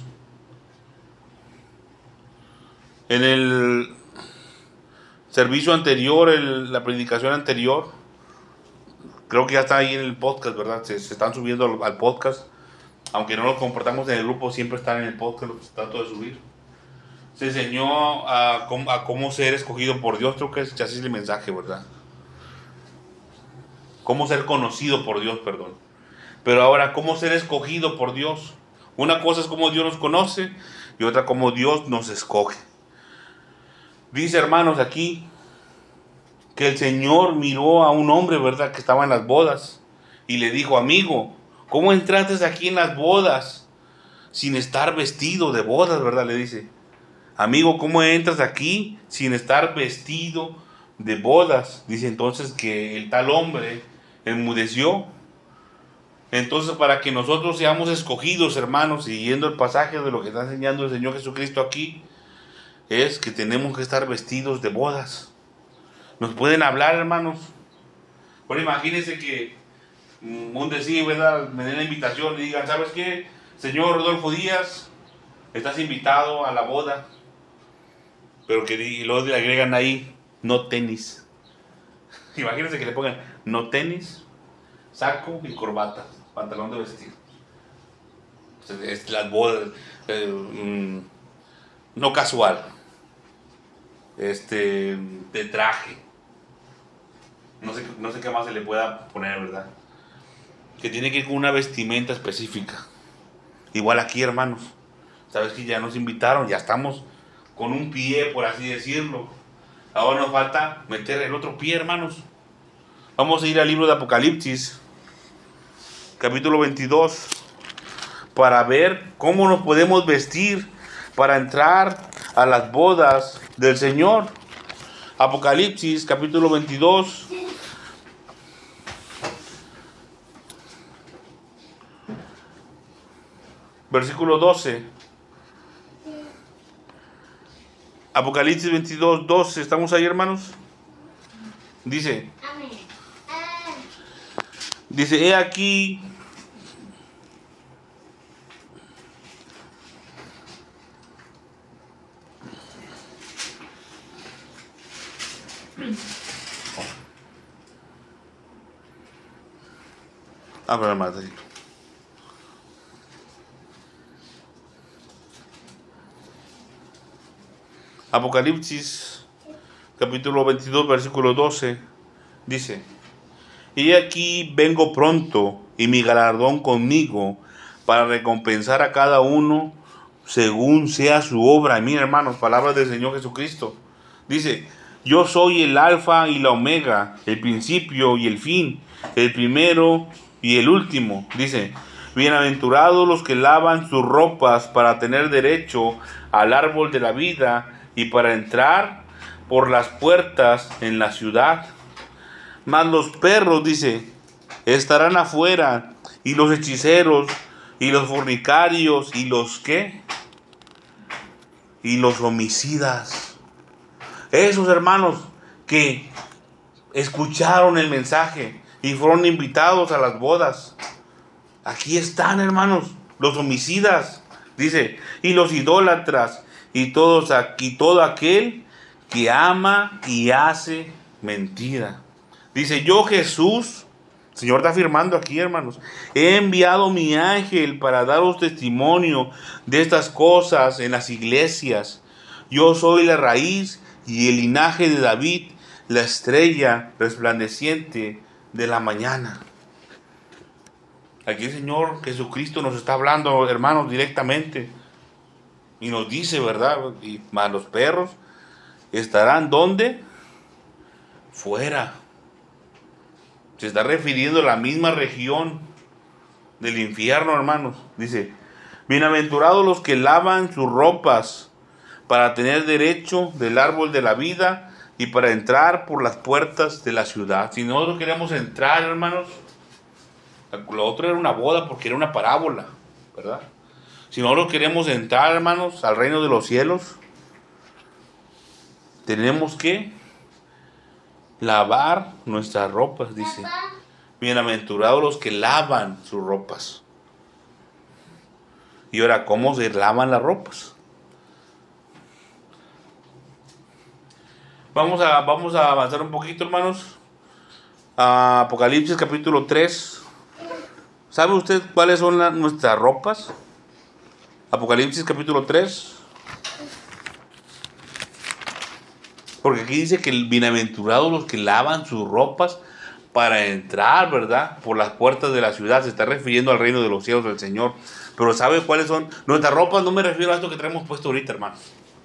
En el servicio anterior, el, la predicación anterior, creo que ya está ahí en el podcast, ¿verdad? Se, se están subiendo al, al podcast. Aunque no los compartamos en el grupo, siempre están en el podcast, los trato de subir. Se enseñó a cómo, a cómo ser escogido por Dios, creo que es, así es el mensaje, ¿verdad? Cómo ser conocido por Dios, perdón. Pero ahora, cómo ser escogido por Dios. Una cosa es cómo Dios nos conoce y otra cómo Dios nos escoge. Dice, hermanos, aquí que el Señor miró a un hombre, ¿verdad?, que estaba en las bodas y le dijo, amigo, ¿cómo entraste aquí en las bodas sin estar vestido de bodas, verdad? Le dice, amigo, ¿cómo entras aquí sin estar vestido de bodas? Dice entonces que el tal hombre enmudeció. Entonces, para que nosotros seamos escogidos, hermanos, siguiendo el pasaje de lo que está enseñando el Señor Jesucristo aquí, es que tenemos que estar vestidos de bodas. Nos pueden hablar, hermanos. Bueno, imagínense que un decir, ¿verdad?, me den la invitación y digan, ¿sabes qué? Señor Rodolfo Díaz, estás invitado a la boda. Pero que y luego le agregan ahí, no tenis. Imagínense que le pongan no tenis, saco y corbata, pantalón de vestir. Es las bodas, eh, mm, no casual, este, de traje. No sé, no sé qué más se le pueda poner, ¿verdad? Que tiene que ir con una vestimenta específica. Igual aquí, hermanos. Sabes que ya nos invitaron, ya estamos con un pie, por así decirlo. Ahora nos falta meter el otro pie, hermanos. Vamos a ir al libro de Apocalipsis, capítulo veintidós, para ver cómo nos podemos vestir para entrar a las bodas del Señor. Apocalipsis, capítulo veintidós. Versículo doce. Apocalipsis veintidós, doce. ¿Estamos ahí, hermanos? Dice, dice, he aquí, ah, pero más ahí. Apocalipsis, capítulo veintidós, versículo doce, dice, y aquí vengo pronto, y mi galardón conmigo, para recompensar a cada uno según sea su obra. Y mira, hermanos, palabras del Señor Jesucristo. Dice, yo soy el alfa y la omega, el principio y el fin, el primero y el último. Dice, bienaventurados los que lavan sus ropas para tener derecho al árbol de la vida y para entrar por las puertas en la ciudad. Mas los perros, dice, estarán afuera, y los hechiceros, y los fornicarios, y los ¿qué? Y los homicidas. Esos hermanos que escucharon el mensaje y fueron invitados a las bodas. Aquí están, hermanos, los homicidas, dice, y los idólatras, y todos aquí, todo aquel que ama y hace mentira. Dice, yo Jesús, el Señor está afirmando aquí, hermanos, he enviado mi ángel para daros testimonio de estas cosas en las iglesias. Yo soy la raíz y el linaje de David, la estrella resplandeciente de la mañana. Aquí el Señor Jesucristo nos está hablando, hermanos, directamente. Y nos dice, ¿verdad? Y más los perros estarán ¿dónde? Fuera. Se está refiriendo a la misma región del infierno, hermanos. Dice, bienaventurados los que lavan sus ropas para tener derecho del árbol de la vida y para entrar por las puertas de la ciudad. Si nosotros queremos entrar, hermanos, lo otro era una boda porque era una parábola, ¿verdad? Si nosotros queremos entrar, hermanos, al reino de los cielos, tenemos que lavar nuestras ropas, dice. Bienaventurados los que lavan sus ropas. Y ahora, ¿cómo se lavan las ropas? Vamos a, vamos a avanzar un poquito, hermanos. A Apocalipsis capítulo tres. ¿Sabe usted cuáles son la, nuestras ropas? Apocalipsis capítulo tres. Porque aquí dice que bienaventurados los que lavan sus ropas para entrar, ¿verdad? Por las puertas de la ciudad. Se está refiriendo al reino de los cielos del Señor. Pero ¿sabe cuáles son nuestras ropas? No me refiero a esto que traemos puesto ahorita, hermanos.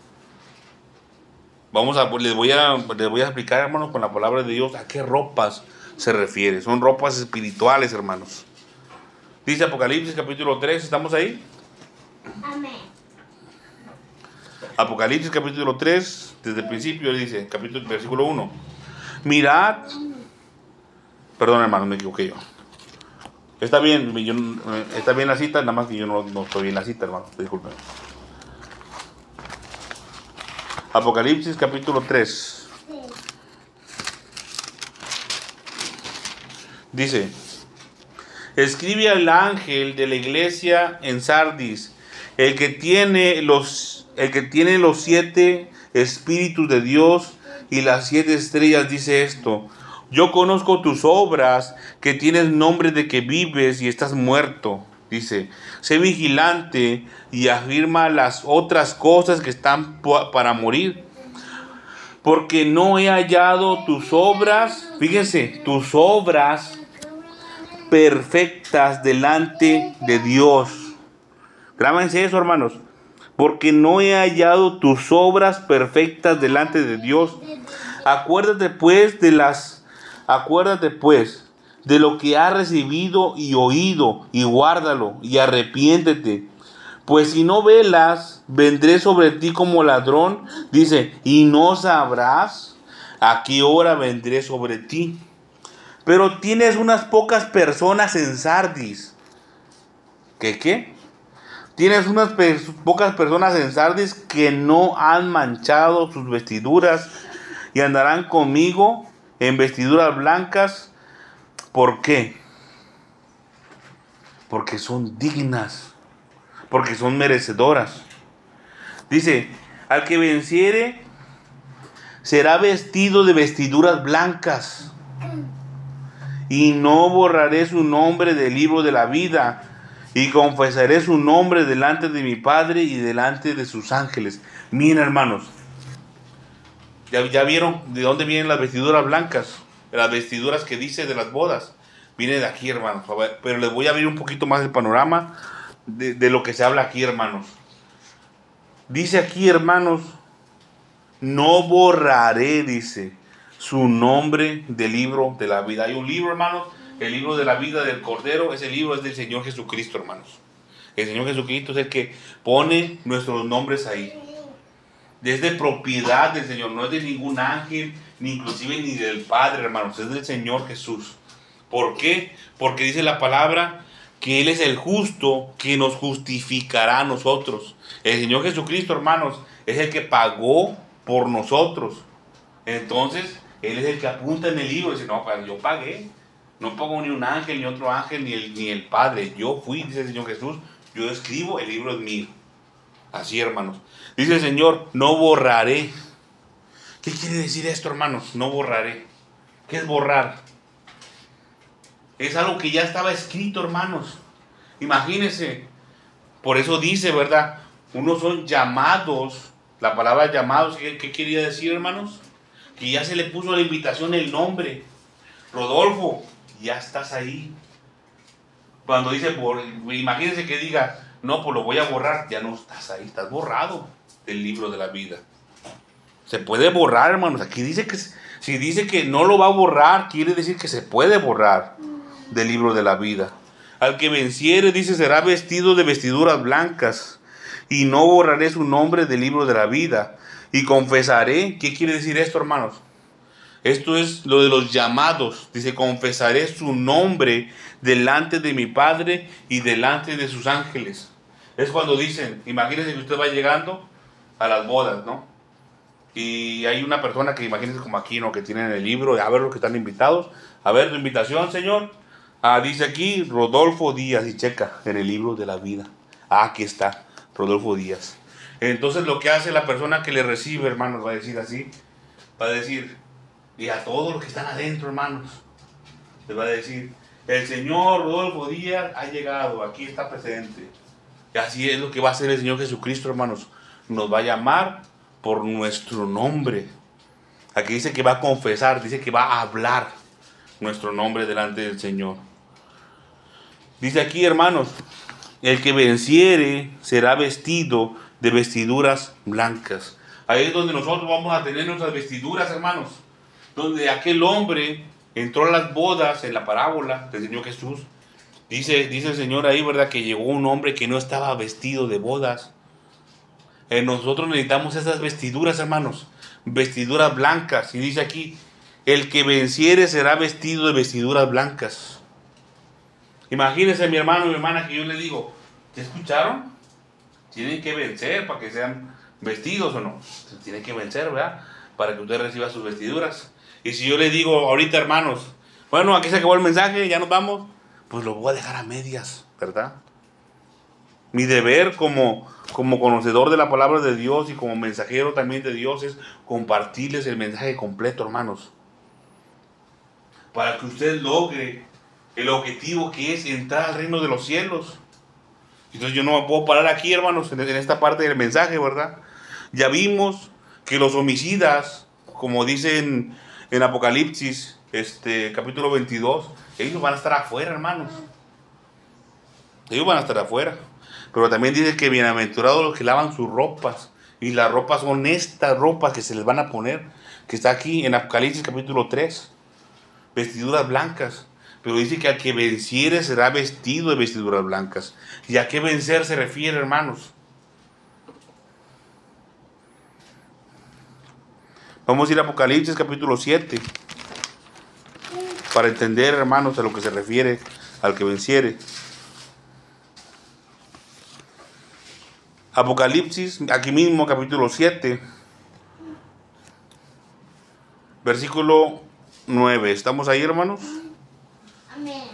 Vamos a, les voy a, les voy a explicar, hermanos, con la palabra de Dios a qué ropas se refiere. Son ropas espirituales, hermanos. Dice Apocalipsis capítulo tres, ¿estamos ahí? Amén. Apocalipsis capítulo tres, desde el principio dice, capítulo, versículo uno. Mirad, perdón, hermano, me equivoqué yo. Está bien, yo, está bien la cita, nada más que yo no, no estoy en la cita, hermano, disculpen. Apocalipsis capítulo tres. Dice, escribe al ángel de la iglesia en Sardis, el que tiene los, el que tiene los siete espíritus de Dios y las siete estrellas, dice esto: Yo conozco tus obras, que tienes nombre de que vives y estás muerto. Dice, sé vigilante y afirma las otras cosas que están para morir. Porque no he hallado tus obras, fíjense, tus obras perfectas delante de Dios. Grábense eso, hermanos. Porque no he hallado tus obras perfectas delante de Dios. Acuérdate pues de las, acuérdate pues de lo que has recibido y oído, y guárdalo, y arrepiéntete. Pues si no velas, vendré sobre ti como ladrón, dice, y no sabrás a qué hora vendré sobre ti. Pero tienes unas pocas personas en Sardis. ¿Qué qué? Tienes unas pe- pocas personas en Sardis que no han manchado sus vestiduras y andarán conmigo en vestiduras blancas. ¿Por qué? Porque son dignas, porque son merecedoras. Dice, al que venciere será vestido de vestiduras blancas, y no borraré su nombre del libro de la vida, y confesaré su nombre delante de mi Padre y delante de sus ángeles. Miren, hermanos, ya, ya vieron de dónde vienen las vestiduras blancas, las vestiduras que dice de las bodas. Viene de aquí, hermanos. A ver, pero les voy a abrir un poquito más el panorama de, de lo que se habla aquí, hermanos. Dice aquí, hermanos, no borraré, dice, su nombre del libro de la vida. Hay un libro, hermanos, el libro de la vida del Cordero. Ese libro es del Señor Jesucristo, hermanos. El Señor Jesucristo es el que pone nuestros nombres ahí. Es de propiedad del Señor, no es de ningún ángel, ni inclusive ni del Padre, hermanos. Es del Señor Jesús. ¿Por qué? Porque dice la palabra que Él es el justo que nos justificará a nosotros. El Señor Jesucristo, hermanos, es el que pagó por nosotros. Entonces, Él es el que apunta en el libro y dice, no, yo pagué. No pago ni un ángel, ni otro ángel, ni el, ni el Padre. Yo fui, dice el Señor Jesús, yo escribo, el libro es mío. Así, hermanos. Dice el Señor, no borraré. ¿Qué quiere decir esto, hermanos? No borraré. ¿Qué es borrar? Es algo que ya estaba escrito, hermanos. Imagínense. Por eso dice, ¿verdad? Unos son llamados. La palabra llamados, ¿qué, qué quería decir, hermanos? Que ya se le puso a la invitación el nombre. Rodolfo, ya estás ahí. Cuando dice, por, imagínense que diga, no, pues lo voy a borrar. Ya no estás ahí, estás borrado del libro de la vida. Se puede borrar, hermanos. Aquí dice que si dice que no lo va a borrar, quiere decir que se puede borrar del libro de la vida. Al que venciere, dice, será vestido de vestiduras blancas, y no borraré su nombre del libro de la vida, y confesaré. ¿Qué quiere decir esto, hermanos? Esto es lo de los llamados. Dice, confesaré su nombre delante de mi Padre y delante de sus ángeles. Es cuando dicen, imagínense que usted va llegando a las bodas, ¿no? Y hay una persona que imagínense como aquí, ¿no? Que tienen el libro, a ver los que están invitados. A ver, tu invitación, señor. Ah, dice aquí Rodolfo Díaz, y checa en el libro de la vida. Ah, aquí está, Rodolfo Díaz. Entonces lo que hace la persona que le recibe, hermanos, va a decir así. Va a decir, y a todos los que están adentro, hermanos, les va a decir, el señor Rodolfo Díaz ha llegado, aquí está presente. Y así es lo que va a hacer el Señor Jesucristo, hermanos. Nos va a llamar por nuestro nombre. Aquí dice que va a confesar, dice que va a hablar nuestro nombre delante del Señor. Dice aquí, hermanos, el que venciere será vestido de vestiduras blancas. Ahí es donde nosotros vamos a tener nuestras vestiduras, hermanos. Donde aquel hombre entró a las bodas en la parábola del Señor Jesús. Dice, dice el Señor ahí, ¿verdad? Que llegó un hombre que no estaba vestido de bodas. Eh, nosotros necesitamos esas vestiduras, hermanos. Vestiduras blancas. Y dice aquí, el que venciere será vestido de vestiduras blancas. Imagínense, mi hermano y mi hermana, que yo les digo, ¿te escucharon? Tienen que vencer para que sean vestidos o no. Tienen que vencer, ¿verdad? Para que usted reciba sus vestiduras. Y si yo le digo ahorita, hermanos, bueno, aquí se acabó el mensaje, ya nos vamos, pues lo voy a dejar a medias, ¿verdad? Mi deber como, como conocedor de la palabra de Dios y como mensajero también de Dios es compartirles el mensaje completo, hermanos. para que usted logre el objetivo que es entrar al reino de los cielos. Entonces yo no me puedo parar aquí, hermanos, en esta parte del mensaje, ¿verdad? Ya vimos que los homicidas, como dicen en Apocalipsis, este, capítulo veintidós, ellos van a estar afuera, hermanos. Ellos van a estar afuera. Pero también dice que bienaventurados los que lavan sus ropas. Y las ropas son estas ropas que se les van a poner, que está aquí en Apocalipsis capítulo tres. Vestiduras blancas. Pero dice que al que venciere será vestido de vestiduras blancas. ¿Y a qué vencer se refiere, hermanos? Vamos a ir a Apocalipsis capítulo siete. Para entender, hermanos, a lo que se refiere al que venciere. Apocalipsis, aquí mismo, capítulo siete, versículo nueve. ¿Estamos ahí, hermanos? Amén.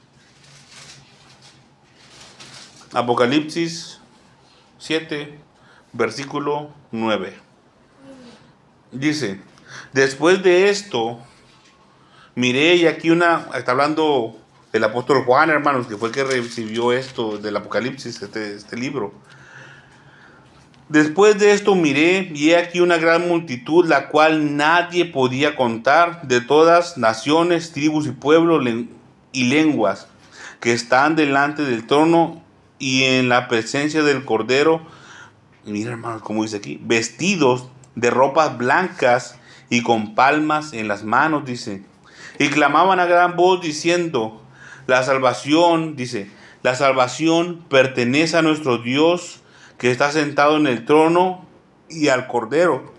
Apocalipsis siete, versículo nueve. Dice, después de esto, miré y aquí una, está hablando el apóstol Juan, hermanos, que fue el que recibió esto del Apocalipsis, este, este libro. Después de esto miré y he aquí una gran multitud, la cual nadie podía contar, de todas naciones, tribus y pueblos y lenguas, que están delante del trono y en la presencia del Cordero. Y mira, hermanos, como dice aquí, vestidos de ropas blancas y con palmas en las manos, dice. Y clamaban a gran voz diciendo, la salvación, dice, la salvación pertenece a nuestro Dios, que está sentado en el trono y al Cordero.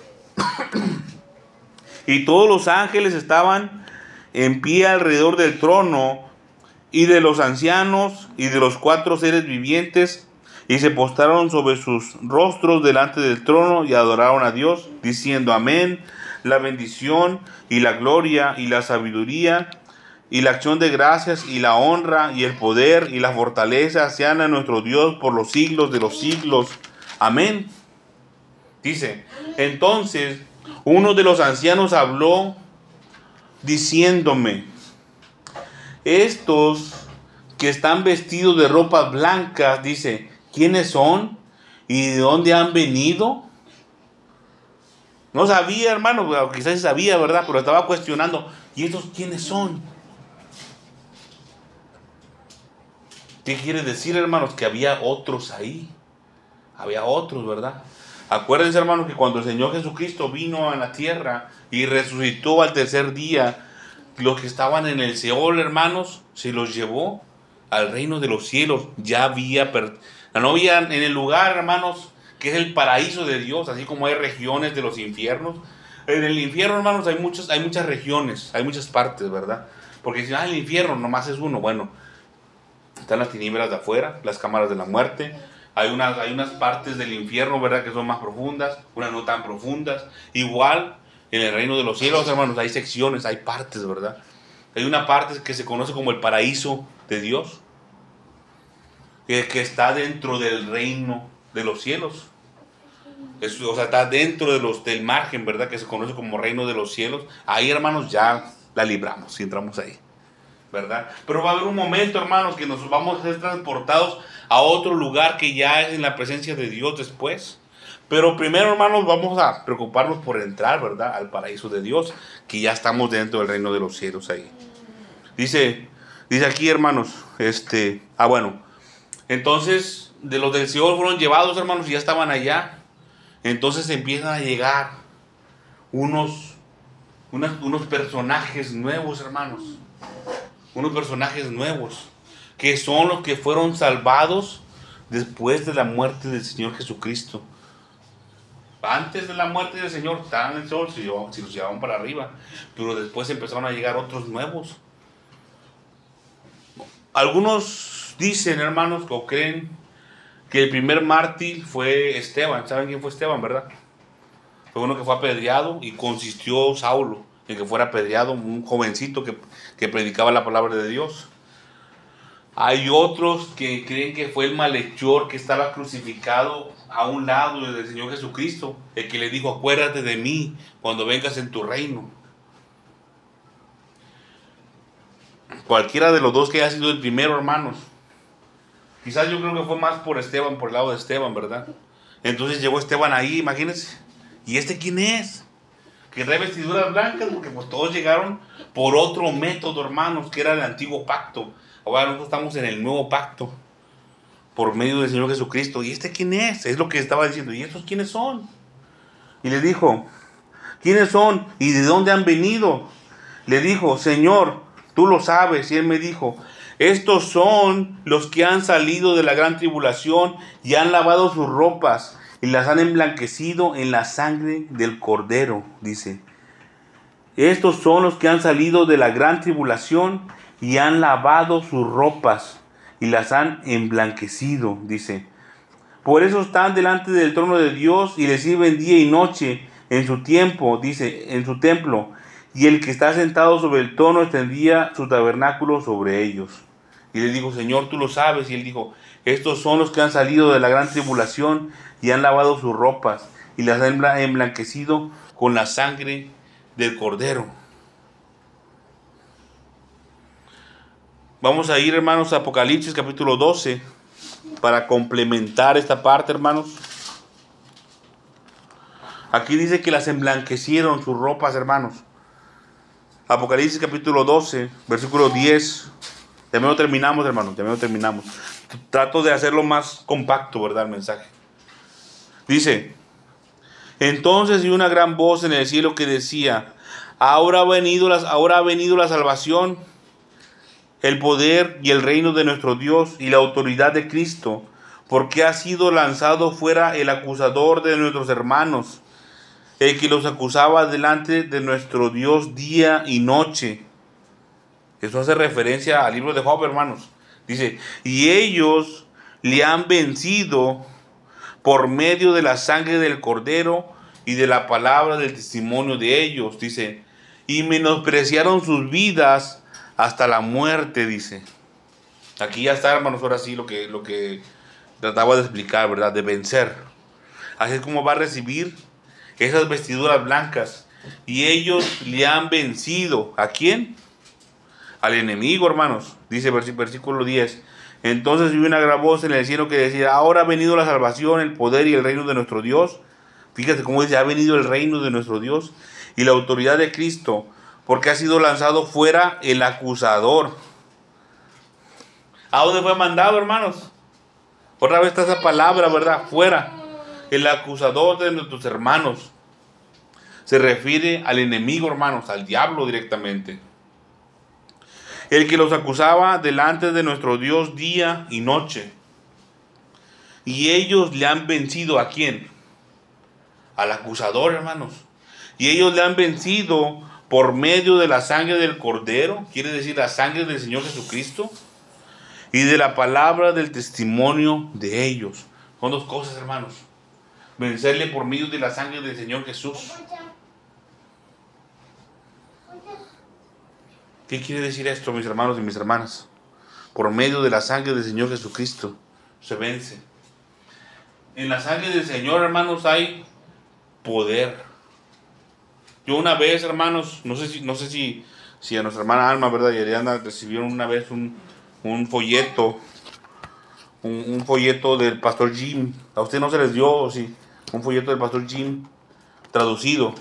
Y todos los ángeles estaban en pie alrededor del trono y de los ancianos y de los cuatro seres vivientes, y se postraron sobre sus rostros delante del trono y adoraron a Dios, diciendo amén, la bendición y la gloria y la sabiduría y la acción de gracias y la honra y el poder y la fortaleza sean a nuestro Dios por los siglos de los siglos. Amén. Dice, entonces uno de los ancianos habló diciéndome, estos que están vestidos de ropas blancas, dice, ¿quiénes son? ¿Y de dónde han venido? No sabía, hermano, quizás sabía, ¿verdad? Pero estaba cuestionando, ¿y estos quiénes son? ¿Qué quiere decir, hermanos? Que había otros ahí. Había otros, ¿verdad? Acuérdense, hermanos, que cuando el Señor Jesucristo vino a la tierra y resucitó al tercer día, los que estaban en el Seol, hermanos, se los llevó al reino de los cielos. Ya había, per... no había en el lugar, hermanos, que es el paraíso de Dios, así como hay regiones de los infiernos. En el infierno, hermanos, hay, muchos, hay muchas regiones, hay muchas partes, ¿verdad? Porque si ah, el infierno nomás es uno, bueno, están las tinieblas de afuera, las cámaras de la muerte. Hay unas, hay unas partes del infierno, ¿verdad?, que son más profundas, unas no tan profundas. Igual, en el reino de los cielos, hermanos, hay secciones, hay partes, ¿verdad? Hay una parte que se conoce como el paraíso de Dios, que, que está dentro del reino de los cielos. Es, o sea, está dentro de los, del margen, ¿verdad?, que se conoce como reino de los cielos. Ahí, hermanos, ya la libramos si entramos ahí, ¿verdad? Pero va a haber un momento, hermanos, que nos vamos a ser transportados a otro lugar que ya es en la presencia de Dios después. Pero primero, hermanos, vamos a preocuparnos por entrar, ¿verdad?, al paraíso de Dios, que ya estamos dentro del reino de los cielos ahí. Dice, dice aquí, hermanos, este, ah, bueno, entonces, de los del Seol fueron llevados, hermanos, y ya estaban allá. Entonces empiezan a llegar unos, unos, unos personajes nuevos, hermanos. Unos personajes nuevos, que son los que fueron salvados después de la muerte del Señor Jesucristo. Antes de la muerte del Señor estaban en el sol, se los llevaban para arriba, pero después empezaron a llegar otros nuevos. Algunos dicen, hermanos, o creen que el primer mártir fue Esteban. ¿Saben quién fue Esteban, verdad? Fue uno que fue apedreado y consistió Saulo en que fuera apedreado, un jovencito que, que predicaba la palabra de Dios. Hay otros que creen que fue el malhechor que estaba crucificado a un lado del Señor Jesucristo, el que le dijo, acuérdate de mí cuando vengas en tu reino. cualquiera de los dos que haya sido el primero, hermanos. Quizás yo creo que fue más por Esteban, por el lado de Esteban, ¿verdad? Entonces llegó Esteban ahí, imagínense. ¿Y este quién es? Que trae vestiduras blancas, porque pues todos llegaron por otro método, hermanos, que era el antiguo pacto. Ahora nosotros estamos en el nuevo pacto, por medio del Señor Jesucristo. ¿Y este quién es? Es lo que estaba diciendo. ¿Y estos quiénes son? Y le dijo, ¿quiénes son? ¿Y de dónde han venido? Le dijo, Señor, tú lo sabes. Y él me dijo, estos son los que han salido de la gran tribulación y han lavado sus ropas y las han emblanquecido en la sangre del Cordero, dice. Estos son los que han salido de la gran tribulación y han lavado sus ropas y las han emblanquecido, dice. Por eso están delante del trono de Dios y le sirven día y noche en su tiempo, dice, en su templo. Y el que está sentado sobre el trono extendía su tabernáculo sobre ellos. Y le dijo, Señor, tú lo sabes. Y él dijo, estos son los que han salido de la gran tribulación y han lavado sus ropas y las han emblanquecido con la sangre del Cordero. Vamos a ir, hermanos, a Apocalipsis capítulo doce para complementar esta parte, hermanos. Aquí dice que las emblanquecieron sus ropas, hermanos. Apocalipsis capítulo doce, versículo diez. Ya me lo terminamos, hermanos, ya me lo terminamos. Trato de hacerlo más compacto, ¿verdad? El mensaje. Dice, entonces vi una gran voz en el cielo que decía, ahora ha venido, las, ahora ha venido la salvación, el poder y el reino de nuestro Dios y la autoridad de Cristo, porque ha sido lanzado fuera el acusador de nuestros hermanos, el que los acusaba delante de nuestro Dios día y noche. Eso hace referencia al libro de Job, hermanos. Dice, y ellos le han vencido por medio de la sangre del Cordero y de la palabra del testimonio de ellos. Dice, y menospreciaron sus vidas hasta la muerte, dice. Aquí ya está, hermanos, ahora sí lo que, lo que trataba de explicar, ¿verdad? De vencer. Así es como va a recibir esas vestiduras blancas. Y ellos le han vencido. ¿A quién? Al enemigo, hermanos. Dice versículo diez. Entonces vi una gran voz en el cielo que decía, ahora ha venido la salvación, el poder y el reino de nuestro Dios. Fíjate cómo dice, ha venido el reino de nuestro Dios y la autoridad de Cristo, porque ha sido lanzado fuera el acusador. ¿A dónde fue mandado, hermanos? Otra vez está esa palabra, ¿verdad? Fuera. El acusador de nuestros hermanos. Se refiere al enemigo, hermanos, al diablo directamente. El que los acusaba delante de nuestro Dios día y noche. Y ellos le han vencido, ¿a quién? Al acusador, hermanos. Y ellos le han vencido por medio de la sangre del Cordero, quiere decir la sangre del Señor Jesucristo, y de la palabra del testimonio de ellos. Son dos cosas, hermanos. Vencerle por medio de la sangre del Señor Jesús. ¿Qué quiere decir esto, mis hermanos y mis hermanas? Por medio de la sangre del Señor Jesucristo se vence. En la sangre del Señor, hermanos, hay poder. Yo una vez, hermanos, no sé si, no sé si, si a nuestra hermana Alma, ¿verdad? Y Ariana recibieron una vez un, un folleto, un, un folleto del pastor Jim. ¿A usted no se les dio, o sí? Un folleto del pastor Jim traducido.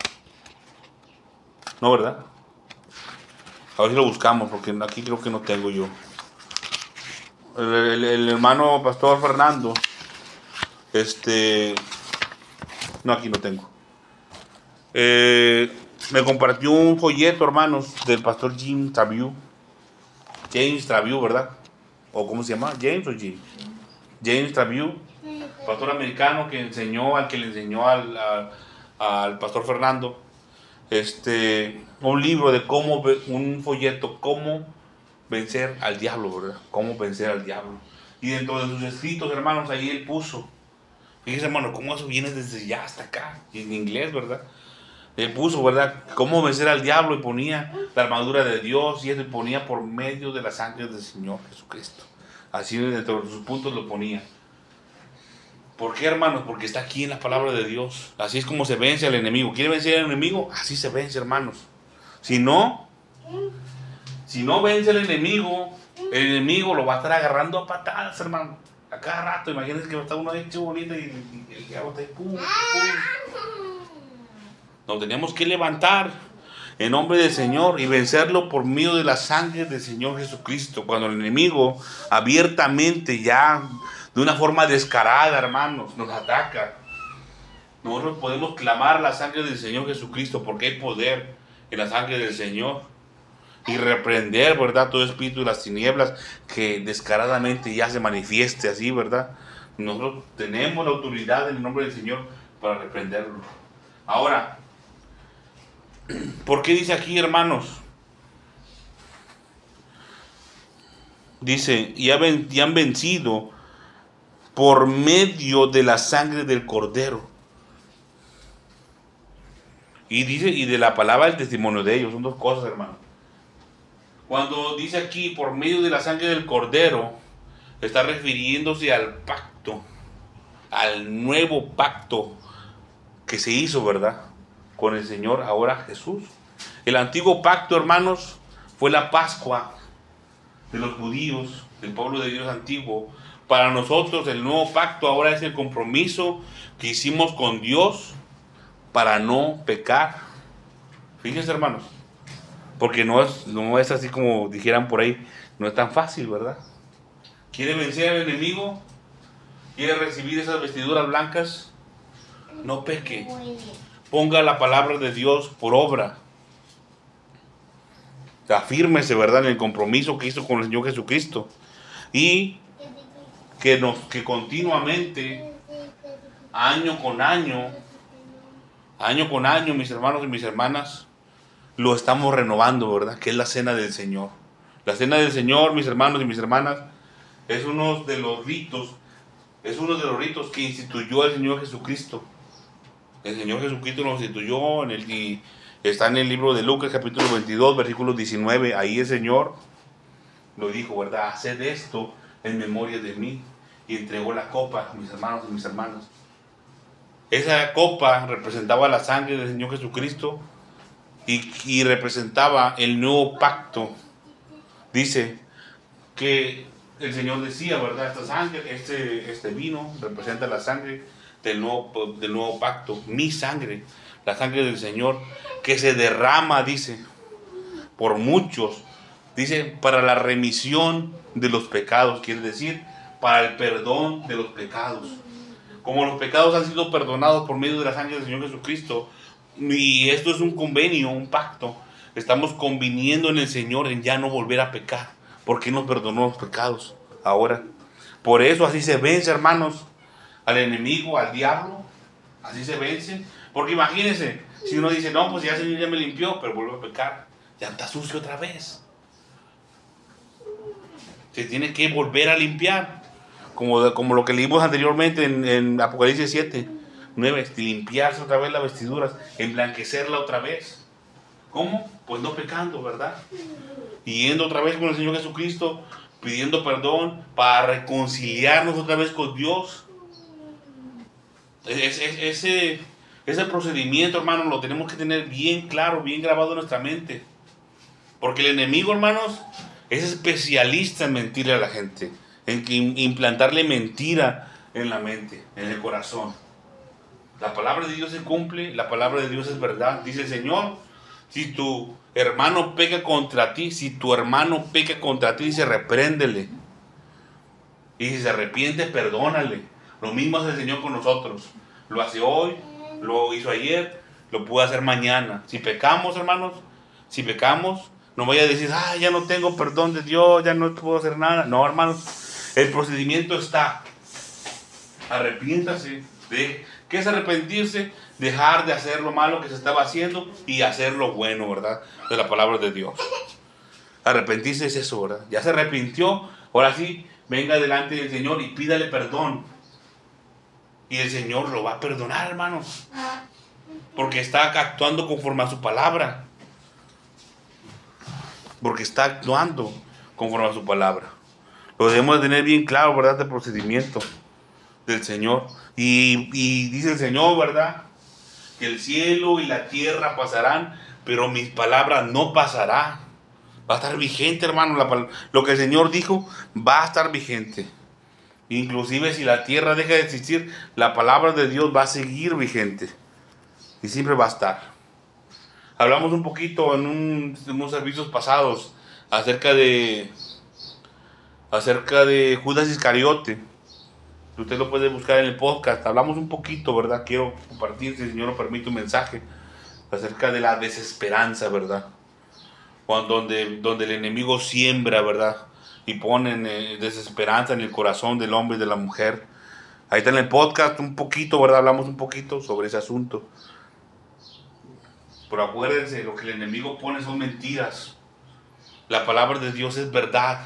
¿No, verdad? A ver si lo buscamos, porque aquí creo que no tengo yo. El, el, el hermano pastor Fernando, este, no, aquí no tengo. Eh, me compartió un folleto, hermanos, del pastor Jim Traviu. James Traviu, ¿verdad? ¿O cómo se llama? ¿James o Jim? James Traviu, pastor americano que enseñó, al que le enseñó al, al, al pastor Fernando. Este, un libro de cómo, un folleto, cómo vencer al diablo, ¿verdad? Cómo vencer al diablo. Y dentro de sus escritos, hermanos, ahí él puso, fíjense, hermano, cómo eso viene desde ya hasta acá, en inglés, ¿verdad? Él puso, ¿verdad? Cómo vencer al diablo, y ponía la armadura de Dios, y él ponía por medio de la sangre del Señor Jesucristo. Así dentro de sus puntos lo ponía. ¿Por qué, hermanos? Porque está aquí en la palabra de Dios. Así es como se vence al enemigo. ¿Quiere vencer al enemigo? Así se vence, hermanos. Si no, Si no vence el enemigo, el enemigo lo va a estar agarrando a patadas, hermano. A cada rato, imagínense que está uno hecho bonito y, y el diablo está ahí, pum, pum. Nos tenemos que levantar en nombre del Señor y vencerlo por medio de la sangre del Señor Jesucristo. Cuando el enemigo abiertamente, ya de una forma descarada, hermanos, nos ataca, nosotros podemos clamar la sangre del Señor Jesucristo, porque hay poder en la sangre del Señor, y reprender, ¿verdad?, todo espíritu de las tinieblas que descaradamente ya se manifieste así, ¿verdad? Nosotros tenemos la autoridad en el nombre del Señor para reprenderlo. Ahora, ¿por qué dice aquí, hermanos? Dice, y han vencido por medio de la sangre del Cordero. Y dice, y de la palabra del testimonio de ellos. Son dos cosas, hermano. Cuando dice aquí, por medio de la sangre del Cordero, está refiriéndose al pacto, al nuevo pacto que se hizo, ¿verdad?, con el Señor, ahora Jesús. El antiguo pacto, hermanos, fue la Pascua de los judíos, del pueblo de Dios antiguo. Para nosotros, el nuevo pacto ahora es el compromiso que hicimos con Dios para no pecar. Fíjense, hermanos, porque no es, no es así como dijeran por ahí, no es tan fácil, ¿verdad? ¿Quiere vencer al enemigo? ¿Quiere recibir esas vestiduras blancas? No peque. Ponga la palabra de Dios por obra. Afírmese, ¿verdad?, en el compromiso que hizo con el Señor Jesucristo. Y que, nos, que continuamente, año con año, año con año, mis hermanos y mis hermanas, lo estamos renovando, ¿verdad?, que es la cena del Señor. La cena del Señor, mis hermanos y mis hermanas, es uno de los ritos, es uno de los ritos que instituyó el Señor Jesucristo. El Señor Jesucristo nos instituyó en el, y está en el libro de Lucas, capítulo veintidós, versículo diecinueve. Ahí el Señor lo dijo, ¿verdad? Haced esto en memoria de mí. Y entregó la copa, mis hermanos y mis hermanas. Esa copa representaba la sangre del Señor Jesucristo y, y representaba el nuevo pacto. Dice que el Señor decía, ¿verdad? Esta sangre, este, este vino representa la sangre del nuevo, del nuevo pacto, mi sangre, la sangre del Señor, que se derrama, dice, por muchos, dice, para la remisión de los pecados, quiere decir, para el perdón de los pecados. Como los pecados han sido perdonados por medio de la sangre del Señor Jesucristo, y esto es un convenio, un pacto, estamos conviniendo en el Señor en ya no volver a pecar, porque nos perdonó los pecados ahora. Por eso así se vence, hermanos, al enemigo, al diablo, así se vence. Porque imagínense, si uno dice, no, pues ya el Señor ya me limpió, pero vuelve a pecar, ya está sucio otra vez. Se tiene que volver a limpiar, como, como lo que leímos anteriormente en, en Apocalipsis siete, nueve, limpiarse otra vez las vestiduras, emblanquecerla otra vez. ¿Cómo? Pues no pecando, ¿verdad? Y yendo otra vez con el Señor Jesucristo, pidiendo perdón para reconciliarnos otra vez con Dios. Es, es, ese, ese procedimiento, hermanos, lo tenemos que tener bien claro, bien grabado en nuestra mente. Porque el enemigo, hermanos, es especialista en mentirle a la gente, en que implantarle mentira en la mente, en el corazón. La palabra de Dios se cumple, la palabra de Dios es verdad. Dice el Señor, si tu hermano peca contra ti, si tu hermano peca contra ti, dice, repréndele. Y si se arrepiente, perdónale. Lo mismo hace el Señor con nosotros. Lo hace hoy, lo hizo ayer, lo puede hacer mañana. Si pecamos, hermanos, si pecamos, no vaya a decir, ah, ya no tengo perdón de Dios, ya no puedo hacer nada. No, hermanos, el procedimiento está. Arrepiéntase. De, ¿Qué es arrepentirse? Dejar de hacer lo malo que se estaba haciendo y hacer lo bueno, ¿verdad? De la palabra de Dios. Arrepentirse es eso, ¿verdad? Ya se arrepintió, ahora sí, venga delante del Señor y pídale perdón. Y el Señor lo va a perdonar, hermanos. Porque está actuando conforme a su palabra. Porque está actuando conforme a su palabra. Lo debemos tener bien claro, ¿verdad? El procedimiento del Señor. Y, y dice el Señor, ¿verdad? Que el cielo y la tierra pasarán, pero mis palabras no pasarán. Va a estar vigente, hermano. La, lo que el Señor dijo va a estar vigente. Inclusive si la tierra deja de existir, la palabra de Dios va a seguir vigente. Y siempre va a estar. Hablamos un poquito en, un, en unos servicios pasados acerca de acerca de Judas Iscariote. Usted lo puede buscar en el podcast. Hablamos un poquito, ¿verdad? Quiero compartir, si el Señor lo permite, un mensaje acerca de la desesperanza, ¿verdad? Cuando, donde, donde el enemigo siembra, ¿verdad? Y pone eh, desesperanza en el corazón del hombre y de la mujer. Ahí está en el podcast un poquito, ¿verdad? Hablamos un poquito sobre ese asunto. Pero acuérdense, lo que el enemigo pone son mentiras. La palabra de Dios es verdad.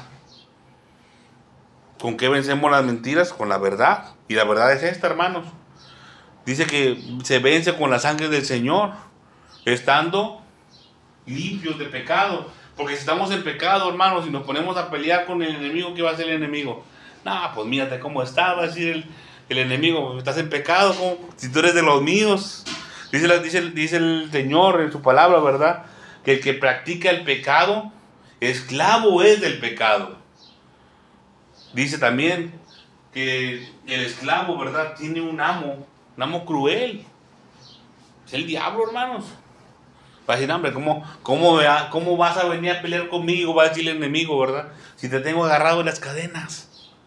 ¿Con qué vencemos las mentiras? Con la verdad. Y la verdad es esta, hermanos. Dice que se vence con la sangre del Señor, estando limpios de pecado. Porque si estamos en pecado, hermanos, y nos ponemos a pelear con el enemigo, ¿qué va a hacer el enemigo? No, pues mírate cómo está, va a decir el, el enemigo, estás en pecado, ¿cómo? Si tú eres de los míos. Dice, dice, dice el Señor en su palabra, ¿verdad? Que el que practica el pecado, esclavo es del pecado. Dice también que el esclavo, ¿verdad? Tiene un amo, un amo cruel. Es el diablo, hermanos. Va a decir, hombre, ¿cómo, cómo, ¿cómo vas a venir a pelear conmigo? Va a decir el enemigo, ¿verdad? Si te tengo agarrado en las cadenas.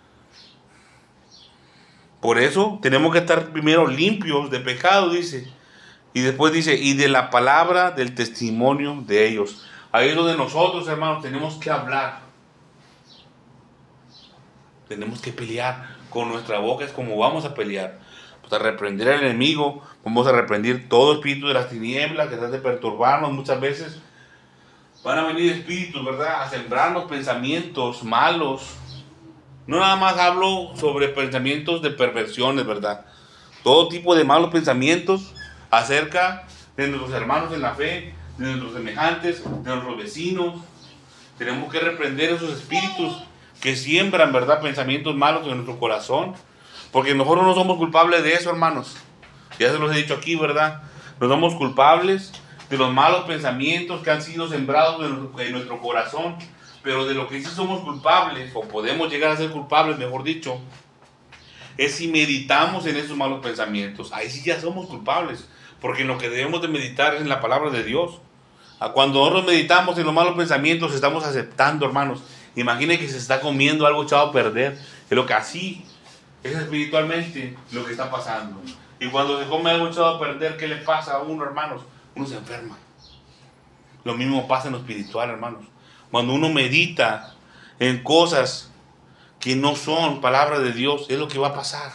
Por eso tenemos que estar primero limpios de pecado, dice. Y después dice, y de la palabra del testimonio de ellos. Ahí es donde nosotros, hermanos, tenemos que hablar. Tenemos que pelear con nuestra boca, es como vamos a pelear. Pues a reprender al enemigo, vamos a reprender todo espíritu de las tinieblas que trata de perturbarnos muchas veces. Van a venir espíritus, ¿verdad? A sembrarnos pensamientos malos. No nada más hablo sobre pensamientos de perversiones, ¿verdad? Todo tipo de malos pensamientos acerca de nuestros hermanos en la fe, de nuestros semejantes, de nuestros vecinos. Tenemos que reprender esos espíritus que siembran, ¿verdad?, pensamientos malos en nuestro corazón. Porque nosotros no somos culpables de eso, hermanos. Ya se los he dicho aquí, ¿verdad? No somos culpables de los malos pensamientos que han sido sembrados en nuestro corazón. Pero de lo que sí somos culpables, o podemos llegar a ser culpables, mejor dicho, es si meditamos en esos malos pensamientos. Ahí sí ya somos culpables. Porque en lo que debemos de meditar es en la palabra de Dios. Cuando nosotros meditamos en los malos pensamientos, estamos aceptando, hermanos. Imagine que se está comiendo algo echado a perder. Es lo que así es espiritualmente lo que está pasando. Y cuando se come algo echado a perder, ¿qué le pasa a uno, hermanos? Uno se enferma. Lo mismo pasa en lo espiritual, hermanos. Cuando uno medita en cosas que no son palabra de Dios, es lo que va a pasar.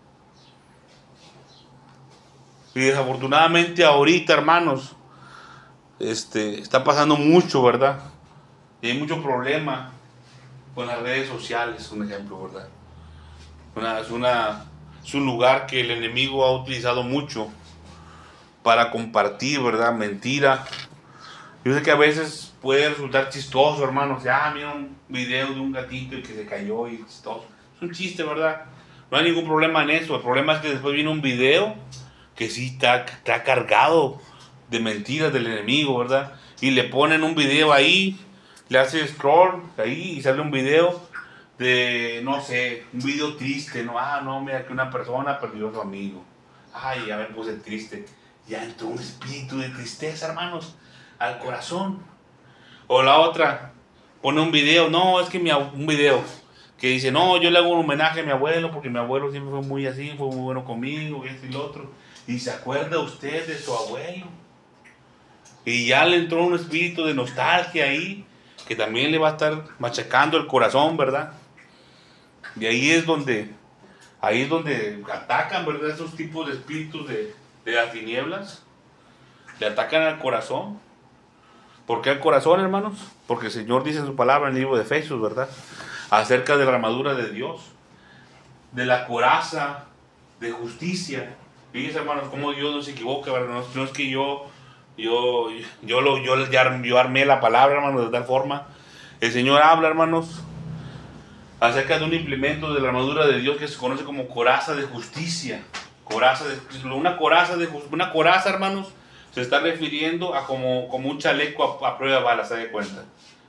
Y desafortunadamente ahorita, hermanos, este, está pasando mucho, ¿verdad? Y hay mucho problema con las redes sociales, un ejemplo, ¿verdad? Una, es, una, es un lugar que el enemigo ha utilizado mucho para compartir, ¿verdad? Mentira. Yo sé que a veces puede resultar chistoso, hermanos. Ah, mira un video de un gatito y que se cayó y chistoso. Es un chiste, ¿verdad? No hay ningún problema en eso. El problema es que después viene un video que sí está, está cargado de mentiras del enemigo, ¿verdad? Y le ponen un video ahí, le hace scroll ahí y sale un video de, no sé, un video triste, ¿no? Ah, no, mira que una persona perdió a su amigo. Ay, ya me puse triste. Ya entró un espíritu de tristeza, hermanos, al corazón. O la otra, pone un video, no, es que mi, un video que dice, no, yo le hago un homenaje a mi abuelo porque mi abuelo siempre fue muy así, fue muy bueno conmigo, y esto y lo otro. Y se acuerda usted de su abuelo. Y ya le entró un espíritu de nostalgia ahí, que también le va a estar machacando el corazón, ¿verdad? Y ahí es donde, ahí es donde atacan, ¿verdad? Esos tipos de espíritus de, de las tinieblas. Le atacan al corazón. ¿Por qué al corazón, hermanos? Porque el Señor dice en su palabra en el libro de Efesios, ¿verdad? Acerca de la armadura de Dios, de la coraza de justicia. Fíjense, hermanos, cómo Dios no se equivoca, ¿verdad? No, no es que yo, yo, yo, lo, yo, yo armé la palabra, hermanos, de tal forma. El Señor habla, hermanos, acerca de un implemento de la armadura de Dios que se conoce como coraza de justicia. Coraza de, una coraza de una coraza, hermanos, se está refiriendo a como, como un chaleco a, a prueba de balas, ¿se da cuenta?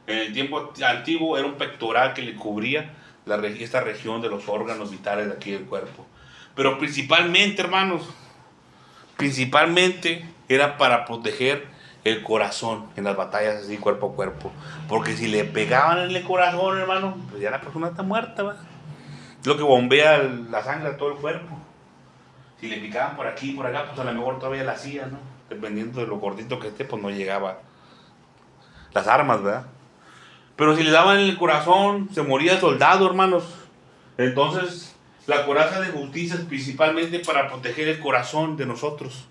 En el tiempo antiguo era un pectoral que le cubría la, esta región de los órganos vitales de aquí del cuerpo. Pero principalmente, hermanos, principalmente era para proteger el corazón en las batallas así cuerpo a cuerpo. Porque si le pegaban en el corazón, hermano, pues ya la persona está muerta, ¿va? Es lo que bombea la sangre a todo el cuerpo. Si le picaban por aquí y por acá, pues a lo mejor todavía la hacía, ¿no? Dependiendo de lo gordito que esté, pues no llegaba las armas, ¿verdad? Pero si le daban en el corazón, se moría el soldado, hermanos. Entonces, la coraza de justicia es principalmente para proteger el corazón de nosotros.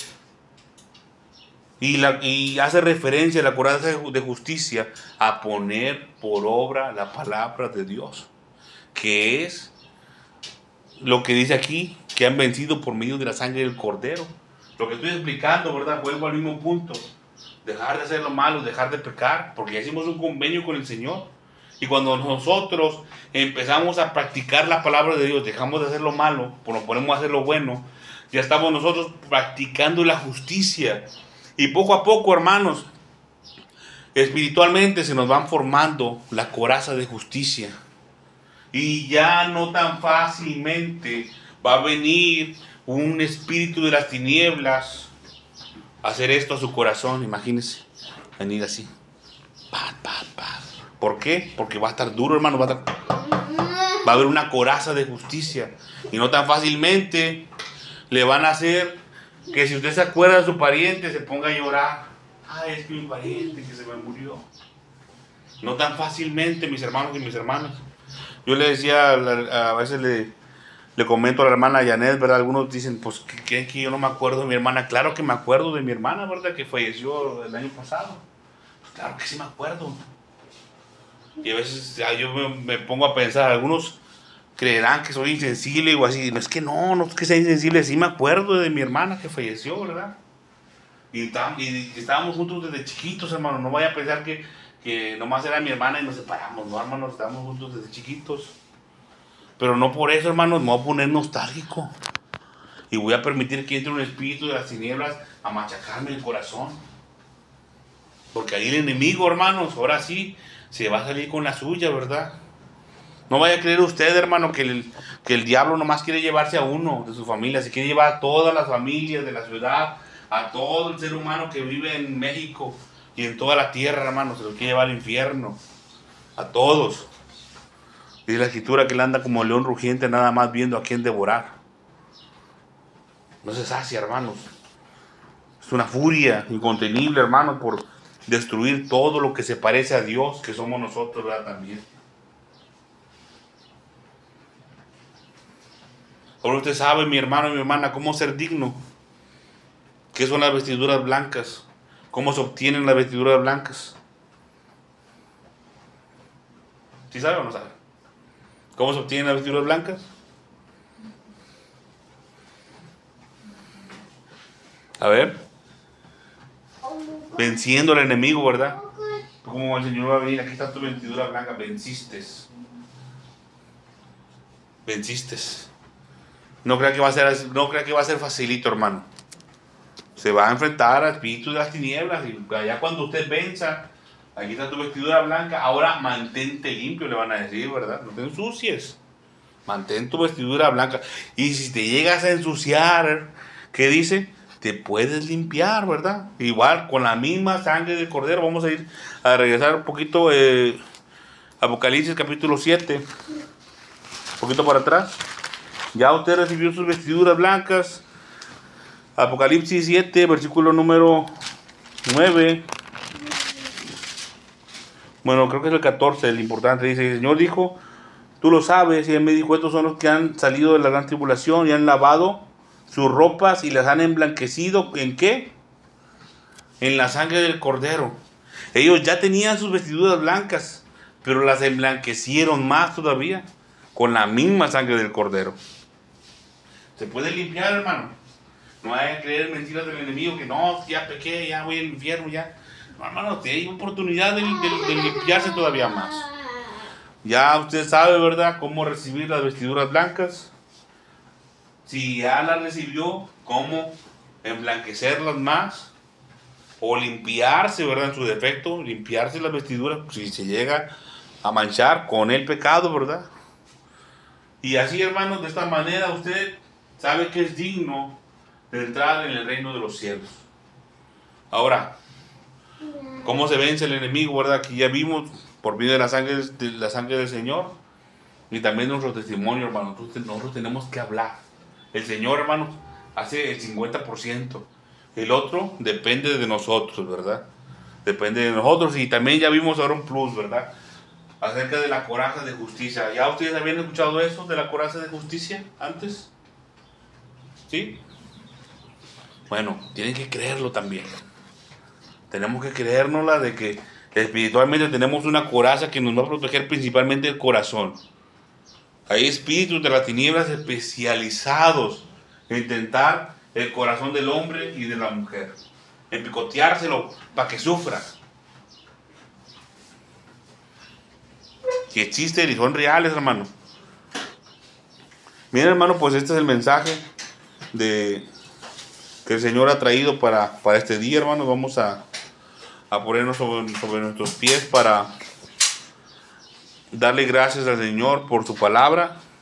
Y, la, y hace referencia a la coraza de justicia a poner por obra la palabra de Dios, que es lo que dice aquí, que han vencido por medio de la sangre del Cordero. Lo que estoy explicando, ¿verdad? Vuelvo al mismo punto. Dejar de hacer lo malo, dejar de pecar, porque ya hicimos un convenio con el Señor. Y cuando nosotros empezamos a practicar la palabra de Dios, dejamos de hacer lo malo, pues nos ponemos a hacer lo bueno, ya estamos nosotros practicando la justicia. Y poco a poco, hermanos, espiritualmente se nos van formando la coraza de justicia. Y ya no tan fácilmente va a venir un espíritu de las tinieblas a hacer esto a su corazón. Imagínense, venir así. Pa, pa, pa. ¿Por qué? Porque va a estar duro, hermano. Va a, estar... va a haber una coraza de justicia. Y no tan fácilmente le van a hacer que si usted se acuerda de su pariente, se ponga a llorar. Ay, es que mi pariente que se me murió. No tan fácilmente, mis hermanos y mis hermanas. Yo le decía, a veces le, le comento a la hermana Janet, ¿verdad? Algunos dicen, pues, ¿creen que yo no me acuerdo de mi hermana? Claro que me acuerdo de mi hermana, ¿verdad? Que falleció el año pasado. Pues claro que sí me acuerdo. Y a veces yo me, me pongo a pensar, algunos creerán que soy insensible o así. No es que no, no es que sea insensible, sí me acuerdo de mi hermana que falleció, ¿verdad? Y, y estábamos juntos desde chiquitos, hermano. No vaya a pensar que, que nomás era mi hermana y nos separamos, no, hermano, estábamos juntos desde chiquitos. Pero no por eso, hermanos, me voy a poner nostálgico. Y voy a permitir que entre un espíritu de las tinieblas a machacarme el corazón. Porque ahí el enemigo, hermanos, ahora sí, se va a salir con la suya, ¿verdad? No vaya a creer usted, hermano, que el, que el diablo nomás quiere llevarse a uno de su familia. Se quiere llevar a todas las familias de la ciudad, a todo el ser humano que vive en México y en toda la tierra, hermano. Se lo quiere llevar al infierno. A todos. Dice la escritura que él anda como león rugiente, nada más viendo a quién devorar. No se sacia, hermanos. Es una furia incontenible, hermano, por destruir todo lo que se parece a Dios, que somos nosotros, ¿verdad? También. Ahora usted sabe, mi hermano y mi hermana, cómo ser digno. ¿Qué son las vestiduras blancas? ¿Cómo se obtienen las vestiduras blancas? ¿Sí sabe o no sabe? ¿Cómo se obtienen las vestiduras blancas? A ver. Venciendo al enemigo, ¿verdad? Como el Señor va a venir, aquí está tu vestidura blanca, venciste. Venciste. No crea que va a ser, no crea que va a ser facilito, hermano. Se va a enfrentar al espíritu de las tinieblas y allá cuando usted venza, aquí está tu vestidura blanca, ahora mantente limpio, le van a decir, ¿verdad? No te ensucies. Mantén tu vestidura blanca. Y si te llegas a ensuciar, ¿qué dice? Te puedes limpiar, ¿verdad? Igual, con la misma sangre del Cordero. Vamos a ir a regresar un poquito, eh, Apocalipsis capítulo siete. Un poquito para atrás. Ya usted recibió sus vestiduras blancas. Apocalipsis siete, versículo número nueve. Bueno, creo que es el catorce, el importante. Dice, el Señor dijo, tú lo sabes, y él me dijo, estos son los que han salido de la gran tribulación y han lavado sus ropas y las han emblanquecido. ¿En qué? En la sangre del Cordero. Ellos ya tenían sus vestiduras blancas, pero las emblanquecieron más todavía con la misma sangre del Cordero. Se puede limpiar, hermano. No hay que creer mentiras del enemigo que no, ya pequé, ya voy al infierno, ya. No, hermano, hay oportunidad de, de, de limpiarse todavía más. Ya usted sabe, ¿verdad?, cómo recibir las vestiduras blancas. Si ya las recibió, cómo emblanquecerlas más. o limpiarse, ¿verdad? En su defecto, limpiarse las vestiduras, si se llega a manchar con el pecado, ¿verdad? Y así, hermanos, de esta manera usted sabe que es digno de entrar en el reino de los cielos. Ahora, ¿cómo se vence el enemigo, verdad? Aquí ya vimos por medio de la sangre, de la sangre del Señor y también nuestro testimonio, hermanos. Nosotros tenemos que hablar. El Señor, hermanos, hace el cincuenta por ciento. El otro depende de nosotros, ¿verdad? Depende de nosotros. Y también ya vimos ahora un plus, ¿verdad? Acerca de la coraza de justicia. ¿Ya ustedes habían escuchado eso de la coraza de justicia antes? ¿Sí? Bueno, tienen que creerlo también. Tenemos que creérnosla de que espiritualmente tenemos una coraza que nos va a proteger principalmente el corazón. Hay espíritus de las tinieblas especializados en tentar el corazón del hombre y de la mujer, en picoteárselo para que sufra. Si existen y son reales, hermano. Miren, hermano, pues este es el mensaje de que el Señor ha traído para, para este día, hermano. Vamos a, a ponernos sobre, sobre nuestros pies para darle gracias al Señor por su palabra.